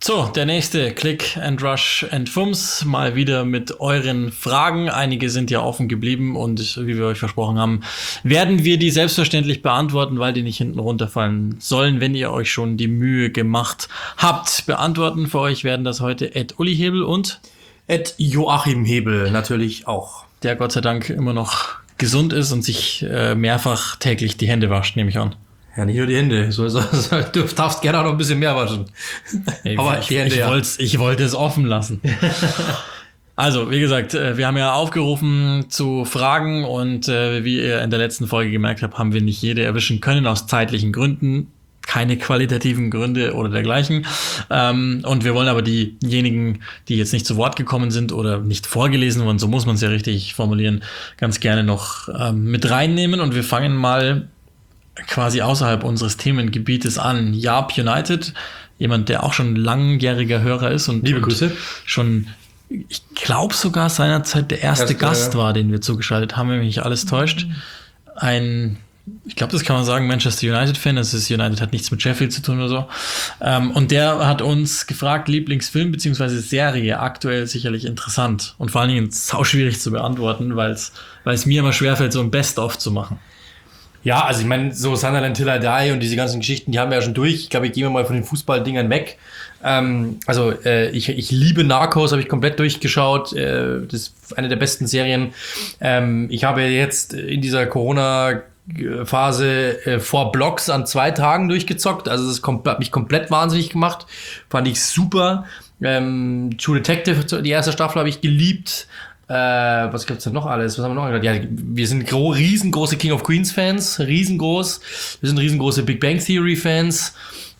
So, der nächste Click and Rush and Fums, mal wieder mit euren Fragen. Einige sind ja offen geblieben und wie wir euch versprochen haben, werden wir die selbstverständlich beantworten, weil die nicht hinten runterfallen sollen, wenn ihr euch schon die Mühe gemacht habt. Beantworten für euch werden das heute Uli Hebel und Joachim Hebel natürlich auch. Der Gott sei Dank immer noch gesund ist und sich mehrfach täglich die Hände wascht, nehme ich an. Ja, nicht nur die Hände. Du darfst gerne auch noch ein bisschen mehr waschen. Aber die Hände, ich wollte es offen lassen. Also, wie gesagt, wir haben ja aufgerufen zu Fragen und wie ihr in der letzten Folge gemerkt habt, haben wir nicht jede erwischen können aus zeitlichen Gründen. Keine qualitativen Gründe oder dergleichen. Und wir wollen aber diejenigen, die jetzt nicht zu Wort gekommen sind oder nicht vorgelesen wurden, so muss man es ja richtig formulieren, ganz gerne noch mit reinnehmen. Und wir fangen mal quasi außerhalb unseres Themengebietes an. Yarp United, jemand, der auch schon langjähriger Hörer ist und liebe Grüße. Schon, ich glaube sogar seinerzeit der erste Gast war, den wir zugeschaltet haben, wenn mich nicht alles täuscht. Ich glaube, das kann man sagen, Manchester United-Fan. Das ist, United hat nichts mit Sheffield zu tun oder so. Und der hat uns gefragt, Lieblingsfilm bzw. Serie, aktuell sicherlich interessant. Und vor allen Dingen sauschwierig zu beantworten, weil es mir immer schwerfällt, so ein Best-of zu machen. Ja, also ich meine, so Sunderland Till I Die und diese ganzen Geschichten, die haben wir ja schon durch. Ich glaube, ich gehe mal von den Fußballdingern weg. Ich liebe Narcos, habe ich komplett durchgeschaut. Das ist eine der besten Serien. Ich habe jetzt in dieser Corona-Phase 4 Blocks an 2 Tagen durchgezockt. Also das hat mich komplett wahnsinnig gemacht. Fand ich super. True Detective, die erste Staffel habe ich geliebt. Was gibt's denn noch alles? Was haben wir noch gesagt? Ja, wir sind riesengroße King of Queens Fans, riesengroß. Wir sind riesengroße Big Bang Theory Fans.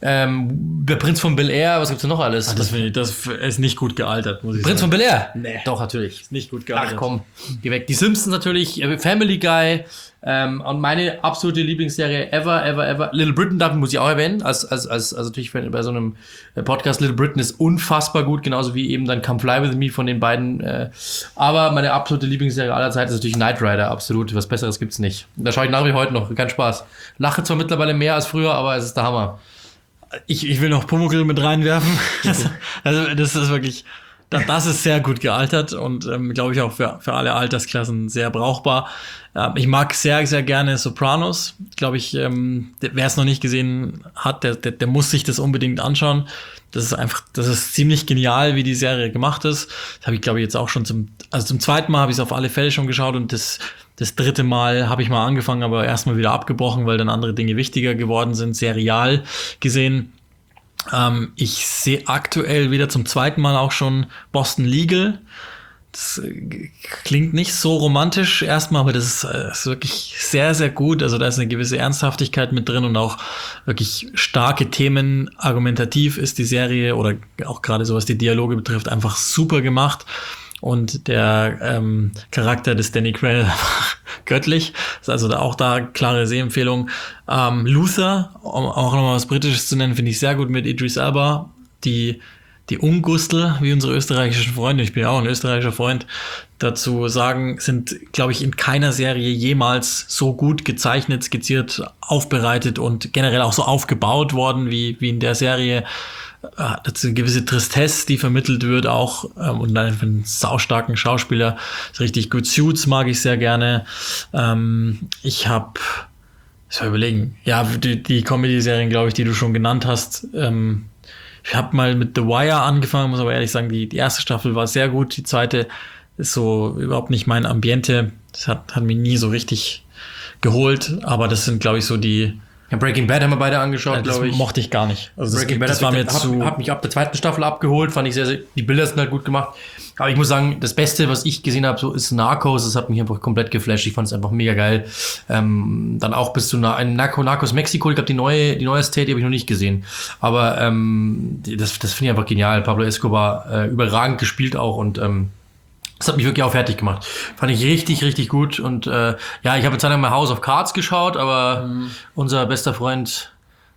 Der Prinz von Bel-Air, was gibt's denn noch alles? Das ist nicht gut gealtert, muss ich sagen. Prinz von Bel-Air? Nee. Doch, natürlich. Ist nicht gut gealtert. Ach komm, geh weg. Die Simpsons natürlich, Family Guy, und meine absolute Lieblingsserie ever. Little Britain, da muss ich auch erwähnen, als natürlich bei so einem Podcast. Little Britain ist unfassbar gut, genauso wie eben dann Come Fly With Me von den beiden. Aber meine absolute Lieblingsserie aller Zeiten ist natürlich Knight Rider, absolut. Was Besseres gibt's nicht. Da schaue ich nach wie heute noch, kein Spaß. Lache zwar mittlerweile mehr als früher, aber es ist der Hammer. Ich will noch Pumuckl mit reinwerfen. Also das ist wirklich, das ist sehr gut gealtert und glaube ich auch für alle Altersklassen sehr brauchbar. Ich mag sehr, sehr gerne Sopranos. Glaube ich, wer es noch nicht gesehen hat, der muss sich das unbedingt anschauen. Das ist ziemlich genial, wie die Serie gemacht ist. Das habe ich, glaube ich, jetzt auch schon zum zweiten Mal habe ich es auf alle Fälle schon geschaut und das dritte Mal habe ich mal angefangen, aber erstmal wieder abgebrochen, weil dann andere Dinge wichtiger geworden sind, serial gesehen. Ich sehe aktuell wieder zum zweiten Mal auch schon Boston Legal. Das klingt nicht so romantisch erstmal, aber das ist wirklich sehr, sehr gut. Also da ist eine gewisse Ernsthaftigkeit mit drin und auch wirklich starke Themen. Argumentativ ist die Serie oder auch gerade so was die Dialoge betrifft einfach super gemacht. Und der Charakter des Danny Quayle göttlich. Ist also auch da klare Sehempfehlung. Luther, um auch nochmal was Britisches zu nennen, finde ich sehr gut mit Idris Elba. Die Ungustel, wie unsere österreichischen Freunde, ich bin ja auch ein österreichischer Freund, dazu sagen, sind, glaube ich, in keiner Serie jemals so gut gezeichnet, skizziert, aufbereitet und generell auch so aufgebaut worden wie in der Serie. Das ist eine gewisse Tristesse, die vermittelt wird auch und dann für einen saustarken Schauspieler ist richtig gut. Suits mag ich sehr gerne. Ich soll überlegen, ja, die Comedy-Serien, glaube ich, die du schon genannt hast. Ich habe mal mit The Wire angefangen, muss aber ehrlich sagen, die erste Staffel war sehr gut, die zweite ist so überhaupt nicht mein Ambiente. Das hat mich nie so richtig geholt, aber das sind, glaube ich, so die. Ja, Breaking Bad haben wir beide angeschaut, glaube ich. Mochte ich gar nicht. Also Breaking Bad hat mich ab der zweiten Staffel abgeholt, fand ich sehr, sehr, die Bilder sind halt gut gemacht. Aber ich muss sagen, das Beste, was ich gesehen habe, so ist Narcos. Das hat mich einfach komplett geflasht. Ich fand es einfach mega geil. Dann auch bis zu Narcos Mexiko. Ich glaube, die neue State, die habe ich noch nicht gesehen. Aber das finde ich einfach genial. Pablo Escobar überragend gespielt auch und das hat mich wirklich auch fertig gemacht. Fand ich richtig, richtig gut. Und ich habe jetzt einmal mal House of Cards geschaut, aber unser bester Freund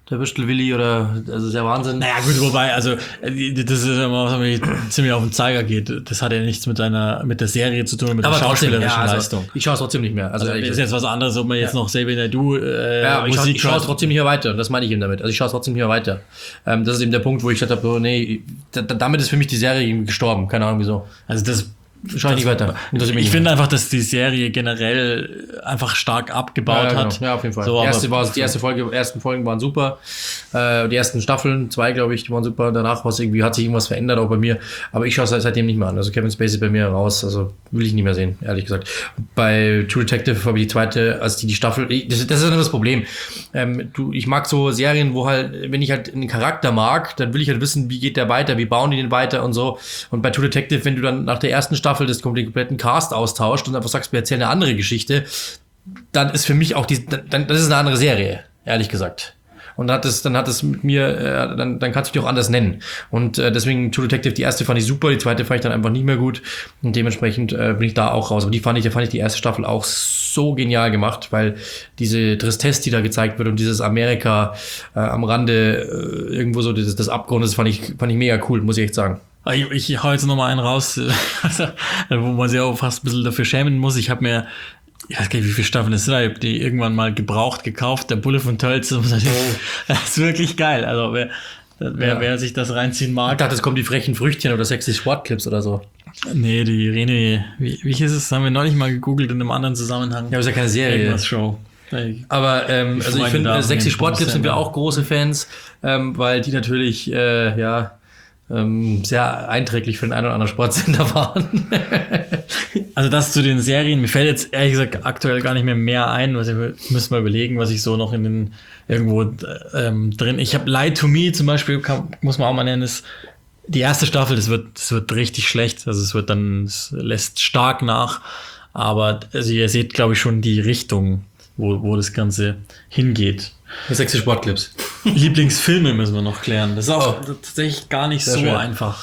Der Würstel-Willi oder, also ist ja Wahnsinn. Naja, gut, wobei, also, das ist immer, was mir ziemlich auf den Zeiger geht. Das hat ja nichts mit der Serie zu tun, mit der schauspielerischen Leistung. Ich schaue es trotzdem nicht mehr. Also ist jetzt was anderes, ob man jetzt noch Xavier Naidoo ich schaue es trotzdem nicht mehr weiter. Das meine ich eben damit. Also ich schaue es trotzdem nicht mehr weiter. Das ist eben der Punkt, wo ich gesagt habe, oh, nee, damit ist für mich die Serie gestorben. Keine Ahnung, wieso. Also das schau nicht weiter. Ich finde einfach, dass die Serie generell einfach stark abgebaut hat. Ja, auf jeden Fall. So, die ersten Folgen waren super. Die ersten Staffeln, 2, glaube ich, die waren super. Danach hat sich irgendwas verändert, auch bei mir. Aber ich schaue es seitdem nicht mehr an. Also Kevin Spacey bei mir raus. Also will ich nicht mehr sehen, ehrlich gesagt. Bei True Detective habe ich die zweite, also die Staffel, das ist ja das Problem. Ich mag so Serien, wo halt, wenn ich halt einen Charakter mag, dann will ich halt wissen, wie geht der weiter, wie bauen die den weiter und so. Und bei True Detective, wenn du dann nach der ersten Staffel den kompletten Cast austauscht und einfach sagst, wir erzählen eine andere Geschichte, dann ist für mich auch das ist eine andere Serie, ehrlich gesagt. Und dann hat es mit mir, dann kannst du dich auch anders nennen. Und deswegen True Detective, die erste fand ich super, die zweite fand ich dann einfach nicht mehr gut. Und dementsprechend bin ich da auch raus. Aber da fand ich die erste Staffel auch so genial gemacht, weil diese Tristesse, die da gezeigt wird und dieses Amerika am Rande irgendwo so des Abgrundes, fand ich mega cool, muss ich echt sagen. Ich hau jetzt nochmal einen raus, wo man sich auch fast ein bisschen dafür schämen muss. Ich habe mir, ich weiß gar nicht, wie viele Staffeln es sind, ich habe die irgendwann mal gebraucht gekauft, der Bulle von Tölz. Das ist wirklich geil. Also wer sich das reinziehen mag. Ich dachte, es kommen die frechen Früchtchen oder sexy Sportclips oder so. Nee, die Rene, wie hieß es? Haben wir neulich mal gegoogelt in einem anderen Zusammenhang. Ja, aber ist ja keine Serie. Irgendwas Show. Aber also ich finde, sexy Sportclips sind wir auch große Fans, weil die natürlich, sehr einträglich für den einen oder anderen Sportsender waren. Also das zu den Serien, mir fällt jetzt ehrlich gesagt aktuell gar nicht mehr ein, müssen wir überlegen, was ich so noch in den irgendwo drin. Ich habe Lie to Me zum Beispiel, muss man auch mal nennen, ist die erste Staffel, das wird richtig schlecht, also es lässt stark nach, aber also ihr seht, glaube ich, schon die Richtung, wo das Ganze hingeht. Sexy Sportclips. Lieblingsfilme müssen wir noch klären. Das ist auch tatsächlich gar nicht so schwer. Einfach.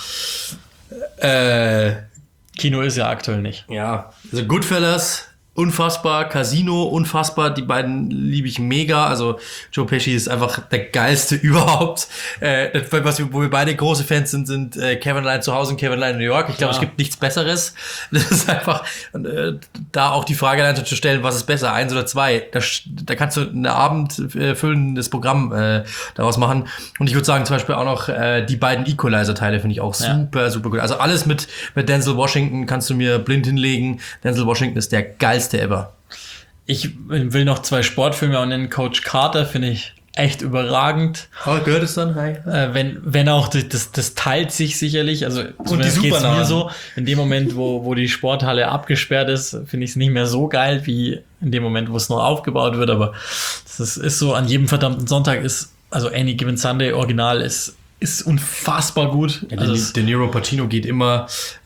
Kino ist ja aktuell nicht. Ja, also Goodfellas, unfassbar, Casino, unfassbar, die beiden liebe ich mega, also Joe Pesci ist einfach der geilste überhaupt, wo wir beide große Fans sind Kevin Allein zu Hause und Kevin Allein in New York, ich glaube, es gibt nichts Besseres, das ist einfach, da auch die Frage dann zu stellen, was ist besser, 1 oder 2, da kannst du ein abendfüllendes Programm daraus machen und ich würde sagen, zum Beispiel auch noch die beiden Equalizer-Teile finde ich auch super, super gut, also alles mit Denzel Washington kannst du mir blind hinlegen, Denzel Washington ist der geilste ever. Ich will noch 2 Sportfilme auch nennen. Coach Carter finde ich echt überragend. Gehört es dann? Hi. Wenn auch, das teilt sich sicherlich. Also und die Supernamen. Mir so. In dem Moment, wo die Sporthalle abgesperrt ist, finde ich es nicht mehr so geil, wie in dem Moment, wo es noch aufgebaut wird. Aber das ist so, an jedem verdammten Sonntag also Any Given Sunday Original ist unfassbar gut. Ja, De Niro Pacino geht immer.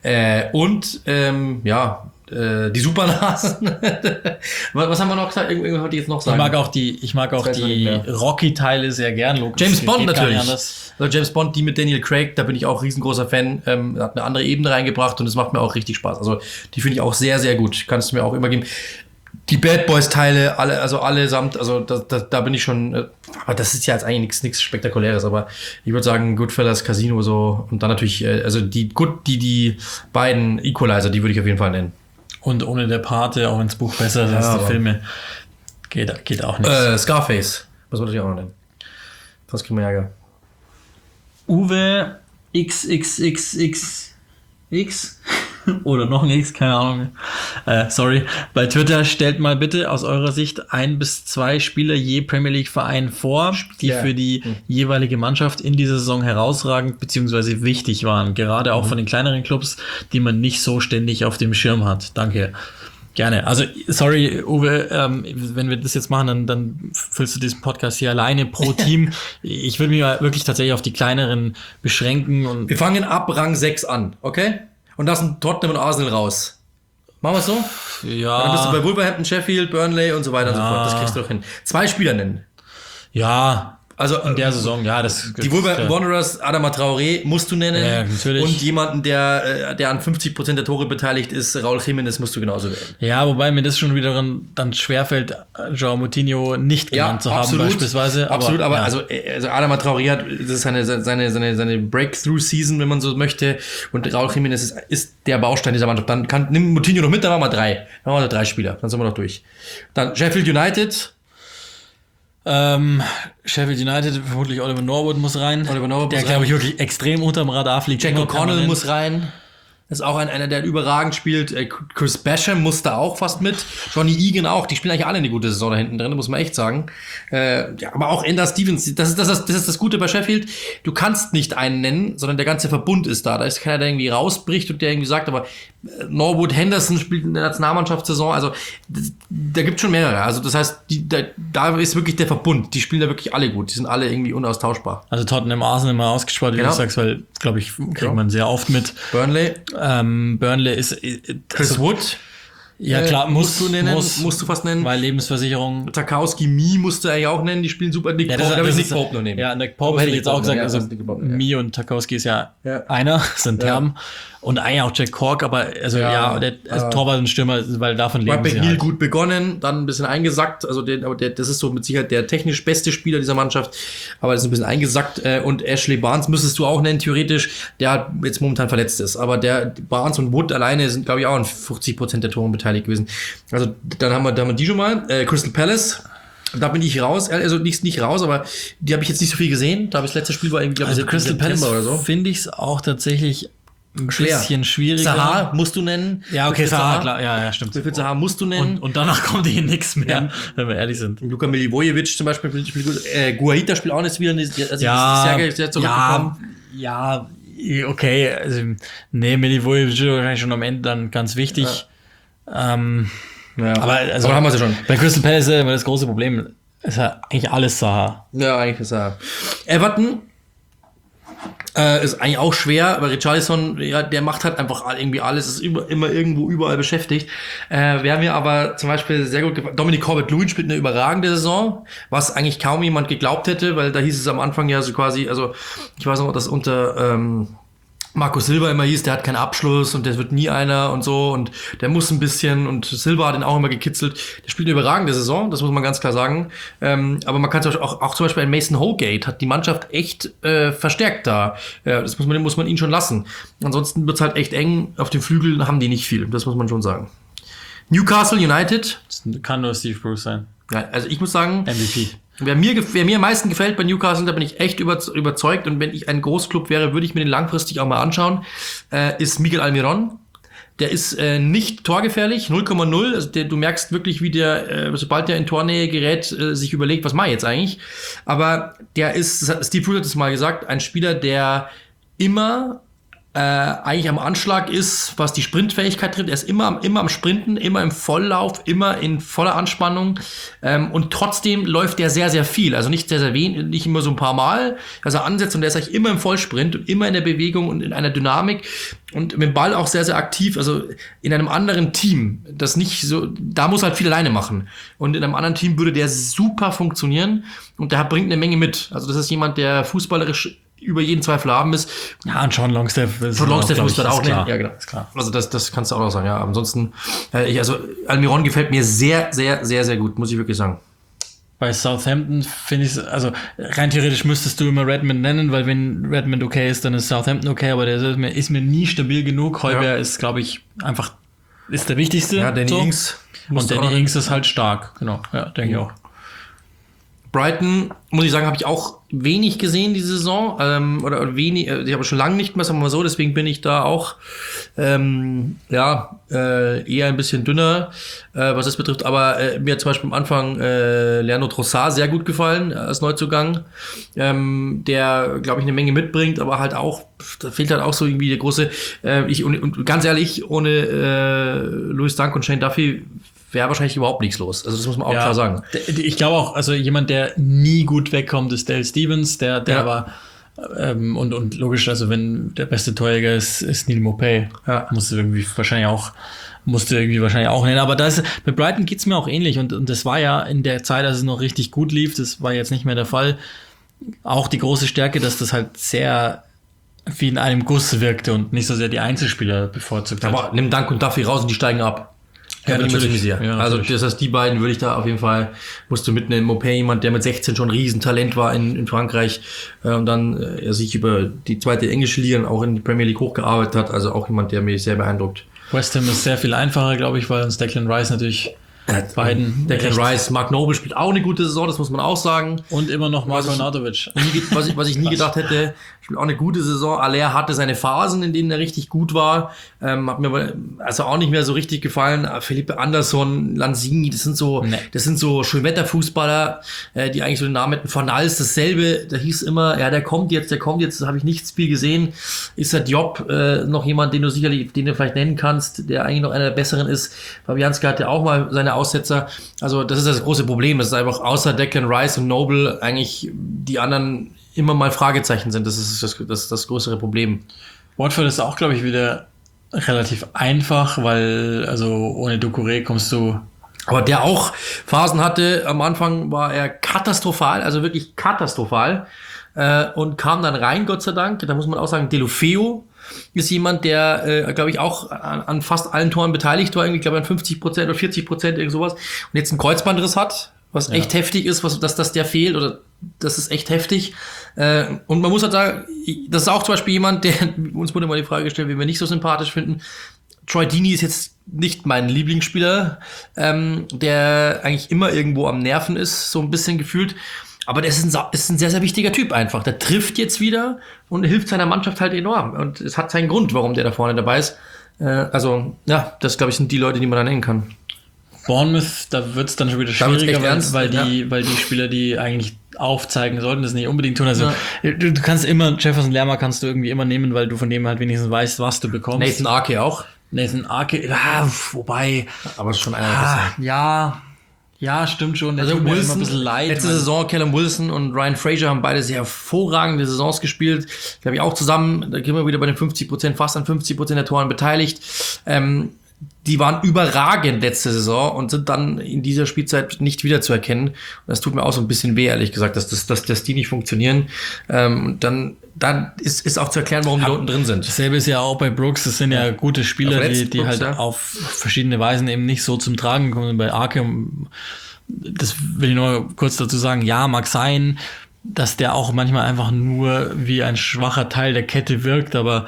Die Supernasen. Was haben wir noch gesagt? Irgendwas wollte ich jetzt noch sagen. Ich mag auch die Rocky-Teile sehr gern. Logisch. James Bond natürlich. Also James Bond, die mit Daniel Craig, da bin ich auch riesengroßer Fan. Hat eine andere Ebene reingebracht und es macht mir auch richtig Spaß. Also die finde ich auch sehr, sehr gut. Kannst du mir auch immer geben. Die Bad Boys-Teile, allesamt, also da bin ich schon, aber das ist ja jetzt eigentlich nichts Spektakuläres, aber ich würde sagen, Goodfellas, Casino so und dann natürlich, also die beiden Equalizer, die würde ich auf jeden Fall nennen. Und ohne der Pate, auch ins Buch besser ist als die Filme, geht auch nicht. Scarface, was wollte ich auch noch nennen? Was kriegen wir Ärger? Uwe XXXXX oder noch ein X, keine Ahnung. Sorry. Bei Twitter stellt mal bitte aus eurer Sicht 1 bis 2 Spieler je Premier League Verein vor, die für die jeweilige Mannschaft in dieser Saison herausragend bzw. wichtig waren. Gerade auch von den kleineren Clubs, die man nicht so ständig auf dem Schirm hat. Danke. Gerne. Also, sorry, Uwe, wenn wir das jetzt machen, dann füllst du diesen Podcast hier alleine pro Team. Ich würde mich mal wirklich tatsächlich auf die kleineren beschränken. Und wir fangen ab Rang 6 an, okay? Und lassen Tottenham und Arsenal raus. Machen wir es so? Ja. Dann bist du bei Wolverhampton, Sheffield, Burnley und so weiter und so fort. Das kriegst du doch hin. 2 Spieler nennen. Ja, Also in der Saison, ja, die Wolverhampton Wanderers, Adama Traoré musst du nennen. Ja, natürlich. Und jemanden, der an 50% der Tore beteiligt ist, Raúl Jiménez, musst du genauso wählen. Ja, wobei mir das schon wieder dann schwerfällt, João Moutinho nicht genannt zu haben, beispielsweise. Absolut, aber also Adama Traoré hat, das ist seine Breakthrough-Season, wenn man so möchte. Und Raúl Jiménez ist der Baustein dieser Mannschaft. Dann nimm Moutinho noch mit, dann machen wir 3. Dann machen wir 3 Spieler, dann sind wir noch durch. Dann Sheffield United. Sheffield United, vermutlich Oliver Norwood muss rein. Der, glaube ich, wirklich extrem unterm Radar fliegt. Jack O'Connell muss rein. Das ist auch einer, der überragend spielt. Chris Basham muss da auch fast mit. Johnny Egan auch. Die spielen eigentlich alle eine gute Saison da hinten drin, muss man echt sagen. Aber auch Ender Stevens. Das ist das Gute bei Sheffield. Du kannst nicht einen nennen, sondern der ganze Verbund ist da. Da ist keiner, der irgendwie rausbricht und der irgendwie sagt, aber Norwood Henderson spielt in der Nationalmannschaftssaison. Also da gibt es schon mehrere. Also das heißt, da ist wirklich der Verbund. Die spielen da wirklich alle gut. Die sind alle irgendwie unaustauschbar. Also Tottenham, Arsenal mal ausgespart, wie du sagst, weil, glaube ich, kriegt man sehr oft mit. Burnley ist Chris Wood. Ja, klar, musst du fast nennen. Weil Lebensversicherung. Tarkowski, musst du eigentlich auch nennen. Die spielen super. Nick Pope noch nehmen. Ja, Nick Pope hätte ich jetzt auch gesagt. Also Mi und Tarkowski ist ja einer, sind Term. Und eigentlich auch Jack Cork, aber Torwart und Stürmer, weil davon leben sie halt. Gut begonnen, dann ein bisschen eingesackt. Also das ist so mit Sicherheit der technisch beste Spieler dieser Mannschaft, aber das ist ein bisschen eingesackt. Und Ashley Barnes müsstest du auch nennen, theoretisch, der jetzt momentan verletzt ist. Aber der Barnes und Wood alleine sind, glaube ich, auch an 50% der Toren beteiligt gewesen. Also dann haben wir die schon mal. Crystal Palace. Da bin ich raus, also nicht raus, aber die habe ich jetzt nicht so viel gesehen. Da habe ich das letzte Spiel war irgendwie, glaube ich, Crystal Palace oder so. Finde ich es auch tatsächlich ein bisschen schwieriger. Zaha musst du nennen. Ja, okay, Zaha, klar. Ja, stimmt. Für Zaha musst du nennen. Und danach kommt hier nichts mehr, wenn wir ehrlich sind. Luka Milivojevic zum Beispiel spielt gut. Guaita spielt auch nicht wieder. Also sehr zurückgekommen. Ja, okay. Also, Milivojevic ist wahrscheinlich schon am Ende dann ganz wichtig. Ja. Aber haben wir sie schon. Bei Crystal Palace ist das große Problem, ist ja eigentlich alles Zaha. Ja, eigentlich ist Zaha. Everton ist eigentlich auch schwer, aber Richarlison, ja, der macht halt einfach irgendwie alles, ist immer irgendwo überall beschäftigt. Wer mir aber zum Beispiel sehr gut gefallen, Dominic Calvert-Lewin spielt eine überragende Saison, was eigentlich kaum jemand geglaubt hätte, weil da hieß es am Anfang ja so quasi, also ich weiß noch, dass unter Marco Silva immer hieß, der hat keinen Abschluss und der wird nie einer und so und der muss ein bisschen und Silva hat ihn auch immer gekitzelt. Der spielt eine überragende Saison, das muss man ganz klar sagen. Aber man kann auch zum Beispiel ein Mason Holgate hat die Mannschaft echt verstärkt da. Das muss man ihnen schon lassen. Ansonsten wird's halt echt eng. Auf den Flügeln haben die nicht viel, das muss man schon sagen. Newcastle United. Das kann nur Steve Bruce sein. Ja, also ich muss sagen, MVP. Wer mir am meisten gefällt bei Newcastle, da bin ich echt überzeugt und wenn ich ein Großclub wäre, würde ich mir den langfristig auch mal anschauen, ist Miguel Almiron. Der ist nicht torgefährlich, 0,0. Also du merkst wirklich, wie der, sobald der in Tornähe gerät, sich überlegt, was mache ich jetzt eigentlich. Aber der ist, Steve Bruce hat es mal gesagt, ein Spieler, der immer eigentlich am Anschlag ist, was die Sprintfähigkeit trifft. Er ist immer am Sprinten, immer im Volllauf, immer in voller Anspannung und trotzdem läuft er sehr, sehr viel. Also nicht sehr, sehr wenig, nicht immer so ein paar Mal, dass er ansetzt und der ist eigentlich immer im Vollsprint und immer in der Bewegung und in einer Dynamik und mit dem Ball auch sehr, sehr aktiv. Also in einem anderen Team, das nicht so, da muss halt viel alleine machen. Und in einem anderen Team würde der super funktionieren und der bringt eine Menge mit. Also das ist jemand, der fußballerisch über jeden Zweifel haben ist. Ja, und Sean Longstaff muss man auch nennen. Ja, genau. Ist klar. Also das kannst du auch noch sagen. Ja, ansonsten, also Almiron gefällt mir sehr, sehr, sehr, sehr gut, muss ich wirklich sagen. Bei Southampton finde ich, also rein theoretisch müsstest du immer Redmond nennen, weil wenn Redmond okay ist, dann ist Southampton okay, aber der ist mir nie stabil genug. Heuber ist, glaube ich, einfach ist der wichtigste. Ja, Danny Ings. Und Danny Ings ist halt stark. Genau, ja, denke ich auch. Brighton, muss ich sagen, habe ich auch wenig gesehen diese Saison, oder wenig, ich habe schon lange nicht mehr, sagen wir mal so, deswegen bin ich da auch eher ein bisschen dünner, was das betrifft, aber mir hat zum Beispiel am Anfang Leandro Trossard sehr gut gefallen als Neuzugang, der, glaube ich, eine Menge mitbringt, aber halt auch, da fehlt halt auch so irgendwie der große, und ganz ehrlich, ohne Louis Dunk und Shane Duffy wäre wahrscheinlich überhaupt nichts los. Also das muss man auch klar sagen. Ich glaube auch, also jemand, der nie gut wegkommt, ist Dale Stevens, der aber und logisch, also wenn der beste Torjäger ist Neil Maupay, musste irgendwie wahrscheinlich auch nennen. Aber bei Brighton geht's mir auch ähnlich und das war ja in der Zeit, als es noch richtig gut lief, das war jetzt nicht mehr der Fall. auch die große Stärke, dass das halt sehr wie in einem Guss wirkte und nicht so sehr die Einzelspieler bevorzugt hat. Aber nimm Dank und Duffy raus und die steigen ab. Ja, natürlich. Ja, also das heißt, die beiden würde ich da auf jeden Fall, musst du mitnehmen. Mopé, jemand, der mit 16 schon ein Riesentalent war in Frankreich und dann er sich über die zweite englische Liga auch in die Premier League hochgearbeitet hat. Also auch jemand, der mich sehr beeindruckt. West Ham ist sehr viel einfacher, glaube ich, weil uns Declan Rice natürlich beiden. Declan Rice, Mark Noble spielt auch eine gute Saison, das muss man auch sagen. Und immer noch Marko Arnautovic. Was ich nie gedacht hätte, spielt auch eine gute Saison. Aller hatte seine Phasen, in denen er richtig gut war. Hat mir aber also auch nicht mehr so richtig gefallen. Felipe Anderson, Lanzini, das sind so Schönwetterfußballer, die eigentlich so den Namen hätten. Van Nals, dasselbe, da hieß immer, ja, der kommt jetzt, habe ich nichts viel gesehen. Ist der Diop noch jemand, den du vielleicht nennen kannst, der eigentlich noch einer der Besseren ist. Fabianski hat ja auch mal seine Aussetzer. Also das ist das große Problem. Das ist einfach außer Declan Rice und Noble eigentlich die anderen immer mal Fragezeichen sind. Das ist das größere Problem. Watford ist auch, glaube ich, wieder relativ einfach, weil also ohne Doucouré kommst du... Aber der auch Phasen hatte, am Anfang war er katastrophal, also wirklich katastrophal und kam dann rein, Gott sei Dank. Da muss man auch sagen, Deulofeu ist jemand, der, glaube ich, auch an fast allen Toren beteiligt war, irgendwie, glaube ich, an 50% oder 40%, irgend sowas. Und jetzt einen Kreuzbandriss hat, was echt heftig ist, dass der fehlt, oder das ist echt heftig. Und man muss halt sagen, das ist auch zum Beispiel jemand, der, uns wurde mal die Frage gestellt, wie wir nicht so sympathisch finden. Troy Deeney ist jetzt nicht mein Lieblingsspieler, der eigentlich immer irgendwo am Nerven ist, so ein bisschen gefühlt. Aber der ist ein sehr, sehr wichtiger Typ einfach. Der trifft jetzt wieder und hilft seiner Mannschaft halt enorm. Und es hat seinen Grund, warum der da vorne dabei ist. Also, ja, das, glaube ich, sind die Leute, die man da nennen kann. Bournemouth, da wird es dann schon wieder schwieriger, weil die Spieler, die eigentlich aufzeigen sollten, das nicht unbedingt tun. Also du kannst immer, Jefferson Lerma kannst du irgendwie immer nehmen, weil du von dem halt wenigstens weißt, was du bekommst. Nathan Ake auch. Wobei. Aber es ist schon einer. Ja, stimmt schon. Also Wilson, ein bisschen leid. Letzte Saison, Callum Wilson und Ryan Fraser haben beide sehr hervorragende Saisons gespielt. Glaube ich auch zusammen, da gehen wir wieder bei den 50%, fast an 50% der Toren beteiligt. Die waren überragend letzte Saison und sind dann in dieser Spielzeit nicht wiederzuerkennen. Und das tut mir auch so ein bisschen weh, ehrlich gesagt, dass die nicht funktionieren. Dann ist auch zu erklären, warum die unten drin sind. Dasselbe ist ja auch bei Brooks. Das sind ja gute Spieler, die Brooks, halt auf verschiedene Weisen eben nicht so zum Tragen kommen. Bei Ake, das will ich nur kurz dazu sagen, ja, mag sein, dass der auch manchmal einfach nur wie ein schwacher Teil der Kette wirkt, aber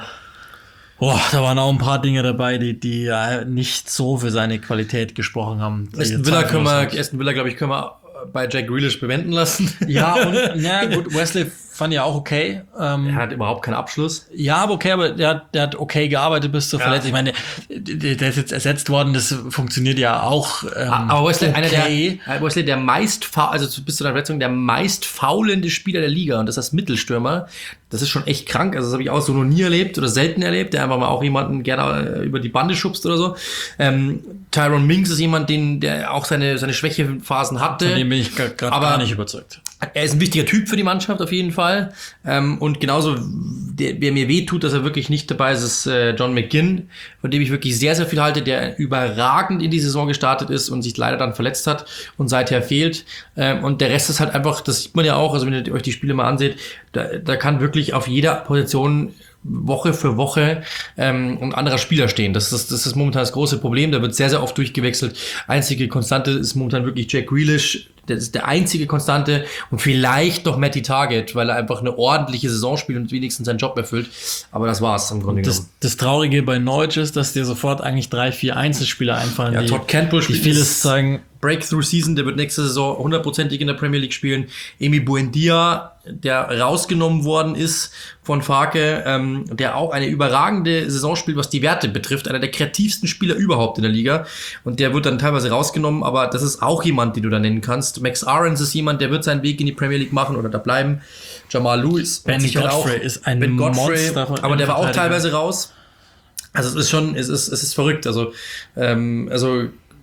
da waren auch ein paar Dinge dabei, die nicht so für seine Qualität gesprochen haben. Aston Villa, glaube ich, können wir bei Jack Grealish bewenden lassen. Ja, und gut, Wesley fand ich auch okay. Er hat überhaupt keinen Abschluss. Ja, aber okay, aber der hat okay gearbeitet bis zur Verletzung. Ich meine, der ist jetzt ersetzt worden, das funktioniert ja auch. Aber Wesley, Wesley, der also bis zu der Verletzung, der meist faulende Spieler der Liga, und das ist Mittelstürmer. Das ist schon echt krank. Also das habe ich auch so noch nie erlebt oder selten erlebt, der einfach mal auch jemanden gerne über die Bande schubst oder so. Tyrone Mings ist jemand, der auch seine Schwächephasen hatte. Von dem bin ich gerade gar nicht überzeugt. Er ist ein wichtiger Typ für die Mannschaft auf jeden Fall. Und genauso, wer mir wehtut, dass er wirklich nicht dabei ist, ist John McGinn, von dem ich wirklich sehr, sehr viel halte, der überragend in die Saison gestartet ist und sich leider dann verletzt hat und seither fehlt. Und der Rest ist halt einfach, das sieht man ja auch, also wenn ihr euch die Spiele mal anseht, da kann wirklich auf jeder Position Woche für Woche ein anderer Spieler stehen. Das ist momentan das große Problem. Da wird sehr, sehr oft durchgewechselt. Einzige Konstante ist momentan wirklich Jack Grealish. Das ist der einzige Konstante und vielleicht noch Matty Target, weil er einfach eine ordentliche Saison spielt und wenigstens seinen Job erfüllt. Aber das war's im Grunde genommen. Das Traurige bei Norwich ist, dass dir sofort eigentlich 3-4 Einzelspieler einfallen, ja, Todd Cantwell die vieles zeigen. Breakthrough-Season, der wird nächste Saison 100%ig in der Premier League spielen. Emi Buendia, der rausgenommen worden ist von Farke, der auch eine überragende Saison spielt, was die Werte betrifft. Einer der kreativsten Spieler überhaupt in der Liga. Und der wird dann teilweise rausgenommen, aber das ist auch jemand, den du da nennen kannst. Max Aarons ist jemand, der wird seinen Weg in die Premier League machen oder da bleiben. Jamal Lewis. Ben Godfrey ist ein Monster. Aber der war auch teilweise raus. Also es ist verrückt. Also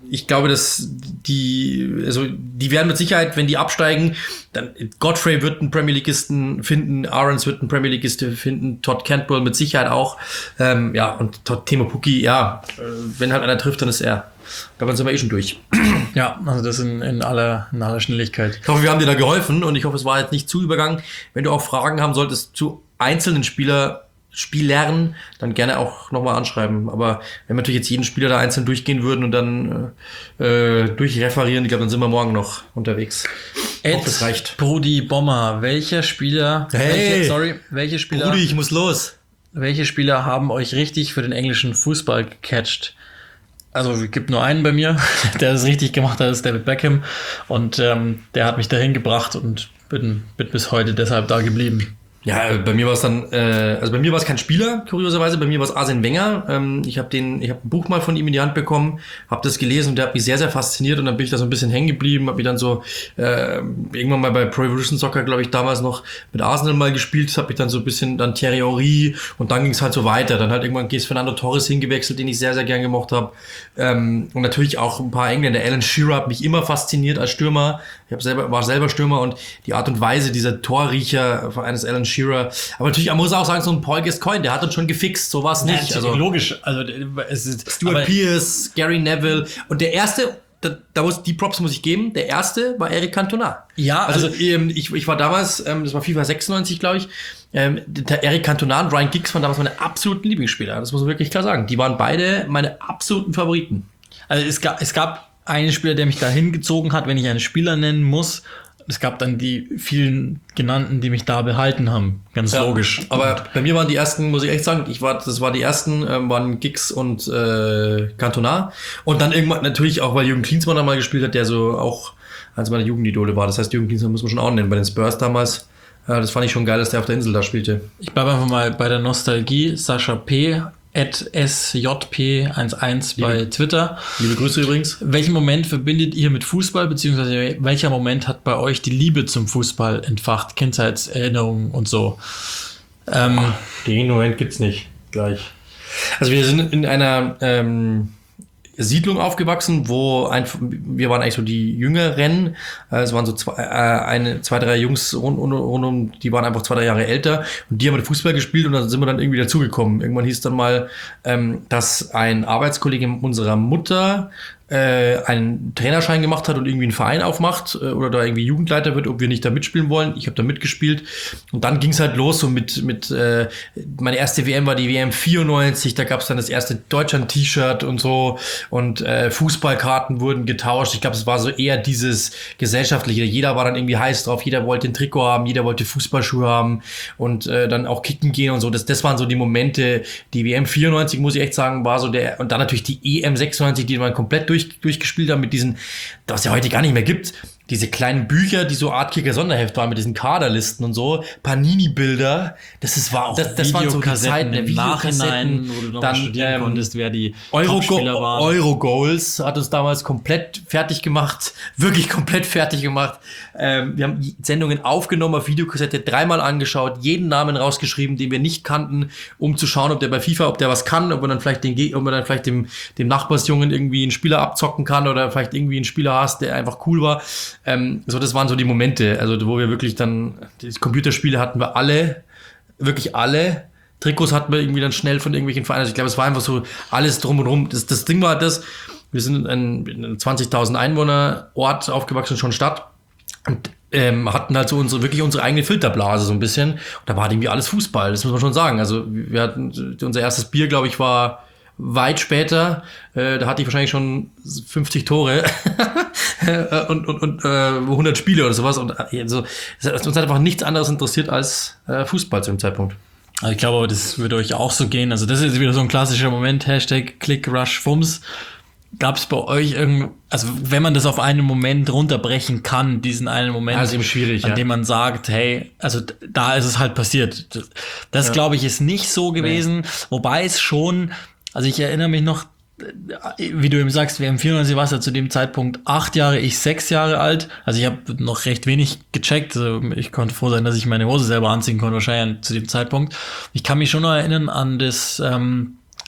ich glaube, dass die werden mit Sicherheit, wenn die absteigen, dann Godfrey wird einen Premier Leagueisten finden, Aarons wird einen Premier Leagueisten finden, Todd Cantwell mit Sicherheit auch. Und Teemu Pukki, wenn halt einer trifft, dann ist er. Da sind wir schon durch. Ja, also das in aller Schnelligkeit. Ich hoffe, wir haben dir da geholfen und ich hoffe, es war jetzt nicht zu übergangen. Wenn du auch Fragen haben solltest zu einzelnen Spielern, dann gerne auch nochmal anschreiben. Aber wenn wir natürlich jetzt jeden Spieler da einzeln durchgehen würden und dann durchreferieren, ich glaube, dann sind wir morgen noch unterwegs. Das reicht. Brudi Bommer, welche Spieler... welche Spieler... Brudi, ich muss los. Welche Spieler haben euch richtig für den englischen Fußball gecatcht? Also es gibt nur einen bei mir, der das richtig gemacht hat, das ist David Beckham. Und der hat mich dahin gebracht und bin bis heute deshalb da geblieben. Ja, bei mir war es dann, bei mir war es kein Spieler, kurioserweise, bei mir war es Arsene Wenger. Ich habe ein Buch mal von ihm in die Hand bekommen, habe das gelesen und der hat mich sehr, sehr fasziniert und dann bin ich da so ein bisschen hängen geblieben, habe mich dann so irgendwann mal bei Pro Evolution Soccer, glaube ich, damals noch mit Arsenal mal gespielt, habe ich dann so ein bisschen dann Thierry Henry und dann ging es halt so weiter. Dann halt irgendwann ist Fernando Torres hingewechselt, den ich sehr, sehr gern gemocht habe. Und natürlich auch ein paar Engländer. Alan Shearer hat mich immer fasziniert als Stürmer. War selber Stürmer und die Art und Weise, dieser Torriecher eines Alan Shearer. Aber natürlich, man muss auch sagen, so ein Paul Gascoigne, der hat uns schon gefixt, so war es nicht. Ja, also logisch. Also es ist Stuart Pearce, Gary Neville und der erste, die Props muss ich geben, der erste war Eric Cantona. Ja, also ich war damals, das war FIFA 96, glaube ich, der Eric Cantona und Ryan Giggs waren damals meine absoluten Lieblingsspieler. Das muss man wirklich klar sagen. Die waren beide meine absoluten Favoriten. Also es gab einen Spieler, der mich da hingezogen hat, wenn ich einen Spieler nennen muss. Es gab dann die vielen genannten, die mich da behalten haben. Ganz logisch. Aber bei mir waren die ersten, muss ich echt sagen, die ersten, waren Giggs und Cantona. Und dann irgendwann natürlich auch, weil Jürgen Klinsmann da mal gespielt hat, der so auch eins meiner Jugendidole war. Das heißt, Jürgen Klinsmann muss man schon auch nennen. Bei den Spurs damals, das fand ich schon geil, dass der auf der Insel da spielte. Ich bleibe einfach mal bei der Nostalgie. Sascha P. @sjp11 bei Twitter. Liebe Grüße übrigens. Welchen Moment verbindet ihr mit Fußball, beziehungsweise welcher Moment hat bei euch die Liebe zum Fußball entfacht? Kindheitserinnerungen und so. Den Moment gibt's nicht. Gleich. Also wir sind in einer Siedlung aufgewachsen, wir waren eigentlich so die Jüngeren. Es waren so zwei, drei Jungs rund die waren einfach 2-3 Jahre älter und die haben mit Fußball gespielt und dann sind wir dann irgendwie dazugekommen. Irgendwann hieß dann mal, dass ein Arbeitskollege unserer Mutter einen Trainerschein gemacht hat und irgendwie einen Verein aufmacht oder da irgendwie Jugendleiter wird, ob wir nicht da mitspielen wollen. Ich habe da mitgespielt und dann ging es halt los so mit meine erste WM war die WM 94, da gab es dann das erste Deutschland-T-Shirt und so und Fußballkarten wurden getauscht. Ich glaube, es war so eher dieses gesellschaftliche. Jeder war dann irgendwie heiß drauf, jeder wollte ein Trikot haben, jeder wollte Fußballschuhe haben und dann auch kicken gehen und so. Das waren so die Momente. Die WM 94, muss ich echt sagen, war so und dann natürlich die EM 96, die man komplett durchgespielt haben mit diesen, was ja heute gar nicht mehr gibt, diese kleinen Bücher, die so Art Kicker-Sonderheft waren mit diesen Kaderlisten und so, Panini-Bilder, das waren so die Zeiten, im Nachhinein, wo du noch dann studieren konntest, wer die Topspieler waren. Eurogoals hat uns damals komplett fertig gemacht, wirklich komplett fertig gemacht. Wir haben Sendungen aufgenommen auf Videokassette, 3-mal angeschaut, jeden Namen rausgeschrieben, den wir nicht kannten, um zu schauen, ob der bei FIFA, ob der was kann, ob man dann vielleicht dem Nachbarsjungen irgendwie einen Spieler abzocken kann oder vielleicht irgendwie einen Spieler hast, der einfach cool war. Das waren so die Momente, also wo wir wirklich dann, die Computerspiele hatten wir alle, wirklich alle. Trikots hatten wir irgendwie dann schnell von irgendwelchen Vereinen. Also ich glaube, es war einfach so alles drum und rum. Das Ding war wir sind in einem 20.000 Einwohner Ort aufgewachsen, schon Stadt. Und hatten halt so unsere eigene Filterblase so ein bisschen. Und da war halt irgendwie alles Fußball, das muss man schon sagen. Also wir hatten, unser erstes Bier, glaube ich, war weit später, da hatte ich wahrscheinlich schon 50 Tore und 100 Spiele oder sowas. Und also, uns hat einfach nichts anderes interessiert als Fußball zu dem Zeitpunkt. Also ich glaube, das würde euch auch so gehen. Also das ist wieder so ein klassischer Moment, Hashtag Click, Rush, Fums. Gab es bei euch also wenn man das auf einen Moment runterbrechen kann, diesen einen Moment, also eben schwierig, an dem man sagt, hey, also da ist es halt passiert. Das glaube ich, ist nicht so gewesen, wobei es schon, also ich erinnere mich noch, wie du eben sagst, wir haben 94 warst ja zu dem Zeitpunkt 8 Jahre, ich 6 Jahre alt. Also ich habe noch recht wenig gecheckt. Also ich konnte froh sein, dass ich meine Hose selber anziehen konnte, wahrscheinlich zu dem Zeitpunkt. Ich kann mich schon noch erinnern an das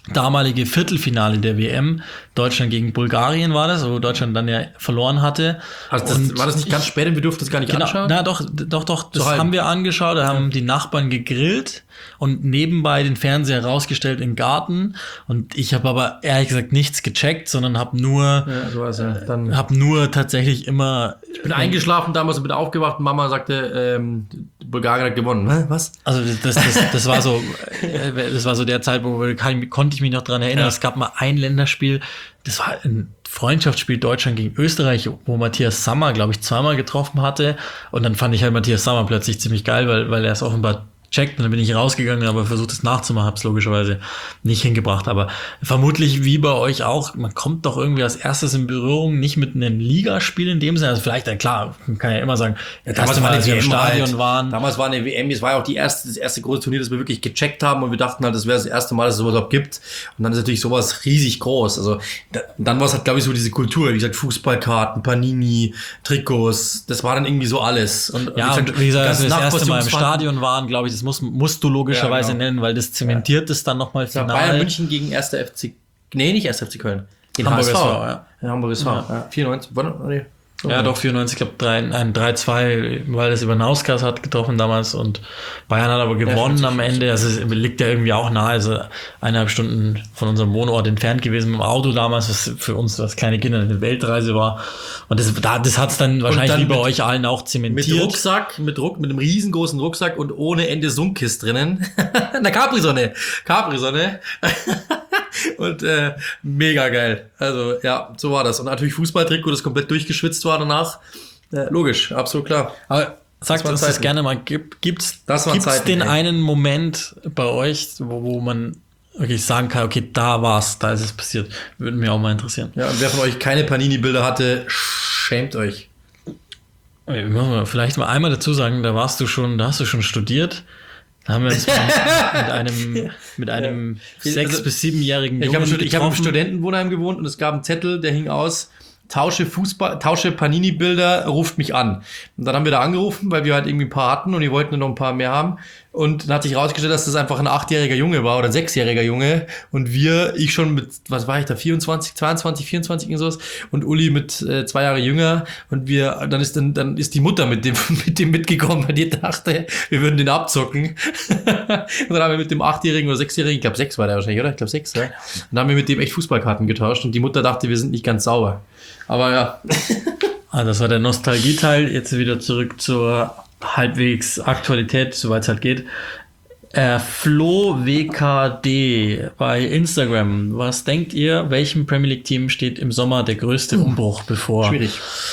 damalige Viertelfinale der WM, Deutschland gegen Bulgarien war das, wo Deutschland dann ja verloren hatte. Also war das nicht ganz spät und wir durften das gar nicht anschauen? Na doch, das haben wir angeschaut, da haben die Nachbarn gegrillt und nebenbei den Fernseher rausgestellt in den Garten und ich habe aber ehrlich gesagt nichts gecheckt, sondern habe nur tatsächlich immer... Ich bin eingeschlafen damals und bin aufgewacht und Mama sagte, Bulgarien hat gewonnen. Was? Also das war so der Zeitpunkt, konnte ich mich noch dran erinnern. Es gab mal ein Länderspiel, das war ein Freundschaftsspiel Deutschland gegen Österreich, wo Matthias Sammer, glaube ich, zweimal getroffen hatte. Und dann fand ich halt Matthias Sammer plötzlich ziemlich geil, weil er es offenbar checkt. Und dann bin ich rausgegangen, aber versucht es nachzumachen, habe es logischerweise nicht hingebracht. Aber vermutlich wie bei euch auch, man kommt doch irgendwie als erstes in Berührung, nicht mit einem Ligaspiel in dem Sinne. Also vielleicht, klar, man kann ja immer sagen, damals war als wir im Stadion waren. Damals war eine WM, es war ja auch das erste große Turnier, das wir wirklich gecheckt haben und wir dachten halt, das wäre das erste Mal, dass es sowas überhaupt gibt. Und dann ist natürlich sowas riesig groß. Also dann war es halt, glaube ich, so diese Kultur, wie gesagt, Fußballkarten, Panini, Trikots, das war dann irgendwie so alles. Und wie gesagt, als wir das erste Mal im Stadion waren, glaube ich, das musst du logischerweise nennen, weil das zementiert es dann nochmal final. Bayern München gegen 1. FC, nicht 1. FC Köln. In Hamburg HSV. Ja. In Hamburg SV. Ja. 94, nee. Ja, doch, 94, ich glaube, ein 3-2, weil das über Nauskas hat getroffen damals und Bayern hat aber gewonnen am Ende. Also es liegt ja irgendwie auch nahe, also 1,5 Stunden von unserem Wohnort entfernt gewesen mit dem Auto damals, was für uns als kleine Kinder eine Weltreise war. Und das hat es dann wahrscheinlich dann wie bei euch allen auch zementiert. Mit Rucksack, mit einem riesengroßen Rucksack und ohne Ende Sunkist drinnen. Na, Capri-Sonne. Und mega geil. Also ja, so war das. Und natürlich Fußballtrikot, das komplett durchgeschwitzt war danach. Logisch, absolut klar. Aber sagt uns das gerne mal. Gibt's den einen Moment bei euch, wo man wirklich sagen kann, okay, da ist es passiert? Würde mich auch mal interessieren. Ja, und wer von euch keine Panini-Bilder hatte, schämt euch. Vielleicht mal einmal dazu sagen, da hast du schon studiert. Da haben wir uns mit einem 6- bis 7-jährigen Jungen Ich habe im Studentenwohnheim gewohnt und es gab einen Zettel, der hing aus, tausche Panini-Bilder, ruft mich an. Und dann haben wir da angerufen, weil wir halt irgendwie ein paar hatten und die wollten noch ein paar mehr haben. Und dann hat sich rausgestellt, dass das einfach ein 8-jähriger Junge war oder ein 6-jähriger Junge. Und ich schon mit, was war ich da, 24, 22, 24 und sowas. Und Uli mit 2 Jahre jünger. Und dann ist die Mutter mit dem mitgekommen, weil die dachte, wir würden den abzocken. Und dann haben wir mit dem 8-jährigen oder 6-jährigen, ich glaube 6 war der wahrscheinlich, oder? Ich glaube 6, ja. Und dann haben wir mit dem echt Fußballkarten getauscht. Und die Mutter dachte, wir sind nicht ganz sauber. Aber ja. Das war der Nostalgie-Teil. Jetzt wieder zurück zur halbwegs Aktualität, soweit es halt geht. Flo WKD bei Instagram. Was denkt ihr, welchem Premier League Team steht im Sommer der größte Umbruch bevor? Schwierig.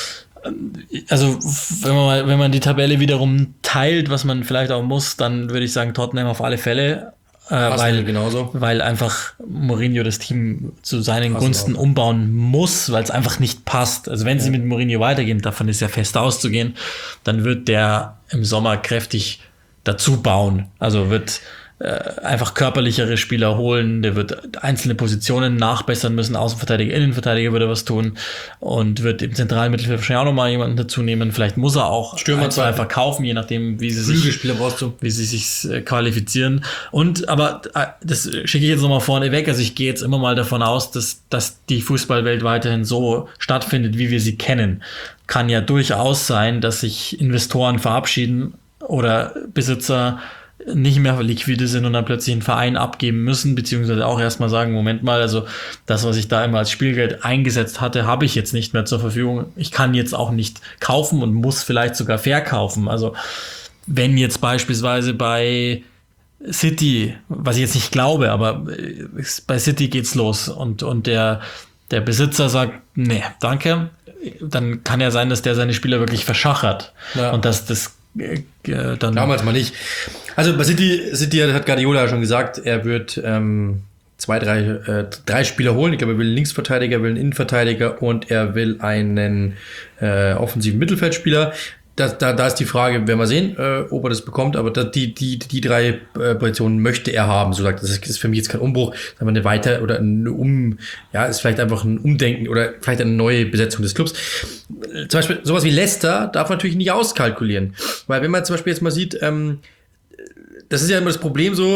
Also, wenn man die Tabelle wiederum teilt, was man vielleicht auch muss, dann würde ich sagen Tottenham auf alle Fälle. Weil einfach Mourinho das Team zu seinen Gunsten umbauen muss, weil es einfach nicht passt. Also wenn sie mit Mourinho weitergehen, davon ist ja fest auszugehen, dann wird der im Sommer kräftig dazu bauen. Also wird einfach körperlichere Spieler holen, der wird einzelne Positionen nachbessern müssen, Außenverteidiger, Innenverteidiger würde was tun und wird im zentralen Mittelfeld wahrscheinlich auch nochmal jemanden dazu nehmen. Vielleicht muss er auch Stürmer zwei verkaufen, je nachdem, wie sie sich qualifizieren. Aber das schicke ich jetzt nochmal vorne weg. Also ich gehe jetzt immer mal davon aus, dass die Fußballwelt weiterhin so stattfindet, wie wir sie kennen. Kann ja durchaus sein, dass sich Investoren verabschieden oder Besitzer nicht mehr liquide sind und dann plötzlich einen Verein abgeben müssen, beziehungsweise auch erstmal sagen, Moment mal, also das, was ich da immer als Spielgeld eingesetzt hatte, habe ich jetzt nicht mehr zur Verfügung. Ich kann jetzt auch nicht kaufen und muss vielleicht sogar verkaufen. Also wenn jetzt beispielsweise bei City, was ich jetzt nicht glaube, aber bei City geht's los und der Besitzer sagt, nee, danke, dann kann ja sein, dass der seine Spieler wirklich verschachert und dass das dann damals mal nicht. Also bei City hat Guardiola schon gesagt, er wird 3 Spieler holen. Ich glaube, er will einen Linksverteidiger, will einen Innenverteidiger und er will einen offensiven Mittelfeldspieler. Da ist die Frage, werden wir sehen, ob er das bekommt, aber die 3 Positionen möchte er haben, so sagt. Das ist für mich jetzt kein Umbruch, sondern ist vielleicht einfach ein Umdenken oder vielleicht eine neue Besetzung des Clubs. Zum Beispiel sowas wie Leicester darf man natürlich nicht auskalkulieren, weil wenn man zum Beispiel jetzt mal sieht, das ist ja immer das Problem so,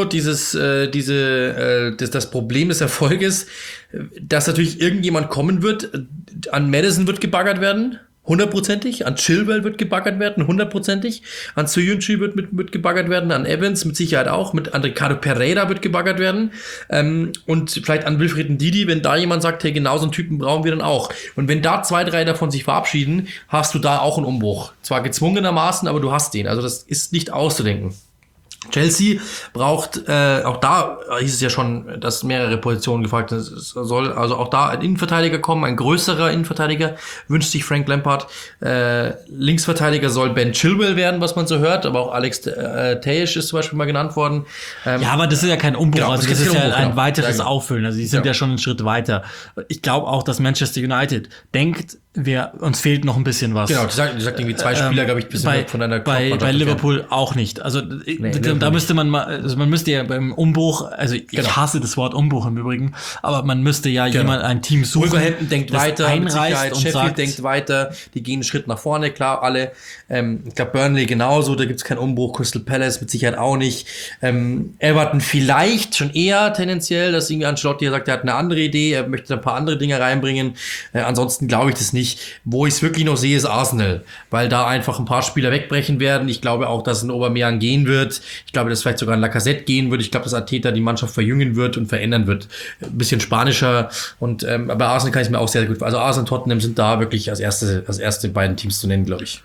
das Problem des Erfolges, dass natürlich irgendjemand kommen wird, an Madison wird gebaggert werden, 100%ig, an Chilwell wird gebaggert werden, 100%ig, an Soyuncu wird gebaggert werden, an Evans mit Sicherheit auch, an Ricardo Pereira wird gebaggert werden, und vielleicht an Wilfried Ndidi, wenn da jemand sagt, hey, genau so einen Typen brauchen wir dann auch. Und wenn da 2, 3 davon sich verabschieden, hast du da auch einen Umbruch. Zwar gezwungenermaßen, aber du hast den. Also das ist nicht auszudenken. Chelsea braucht, auch da hieß es ja schon, dass mehrere Positionen gefragt sind. Es soll also auch da ein Innenverteidiger kommen, ein größerer Innenverteidiger, wünscht sich Frank Lampard. Linksverteidiger soll Ben Chilwell werden, was man so hört, aber auch Alex Tejes ist zum Beispiel mal genannt worden. Ja, aber das ist ja kein Umbruch, Genau, also das das ist ist kein ja Umbruch, ein weiteres genau. Auffüllen, also die sind ja schon einen Schritt weiter. Ich glaube auch, dass Manchester United denkt, uns fehlt noch ein bisschen was. Genau, die sagt irgendwie 2 Spieler, glaube ich, bisschen bei, von einer bei Liverpool auch nicht. Also da müsste man mal, also man müsste ja beim Umbruch, also ich hasse das Wort Umbruch im Übrigen, aber man müsste ja jemand, ein Team suchen, Wolverhampton denkt weiter, mit Sicherheit, und Sheffield sagt, denkt weiter, die gehen einen Schritt nach vorne, klar, alle. Ich glaube, Burnley genauso, da gibt's keinen Umbruch, Crystal Palace mit Sicherheit auch nicht. Everton vielleicht schon eher tendenziell, dass irgendwie Ancelotti sagt, er hat eine andere Idee, er möchte ein paar andere Dinge reinbringen. Ansonsten glaube ich das nicht. Wo ich es wirklich noch sehe, ist Arsenal, weil da einfach ein paar Spieler wegbrechen werden. Ich glaube auch, dass ein Aubameyang gehen wird. Ich glaube, dass vielleicht sogar ein Lacazette gehen wird. Ich glaube, dass Arteta die Mannschaft verjüngen wird und verändern wird. Ein bisschen spanischer. Und bei Arsenal kann ich mir auch sehr gut. Also Arsenal und Tottenham sind da wirklich als erste beiden Teams zu nennen, glaube ich.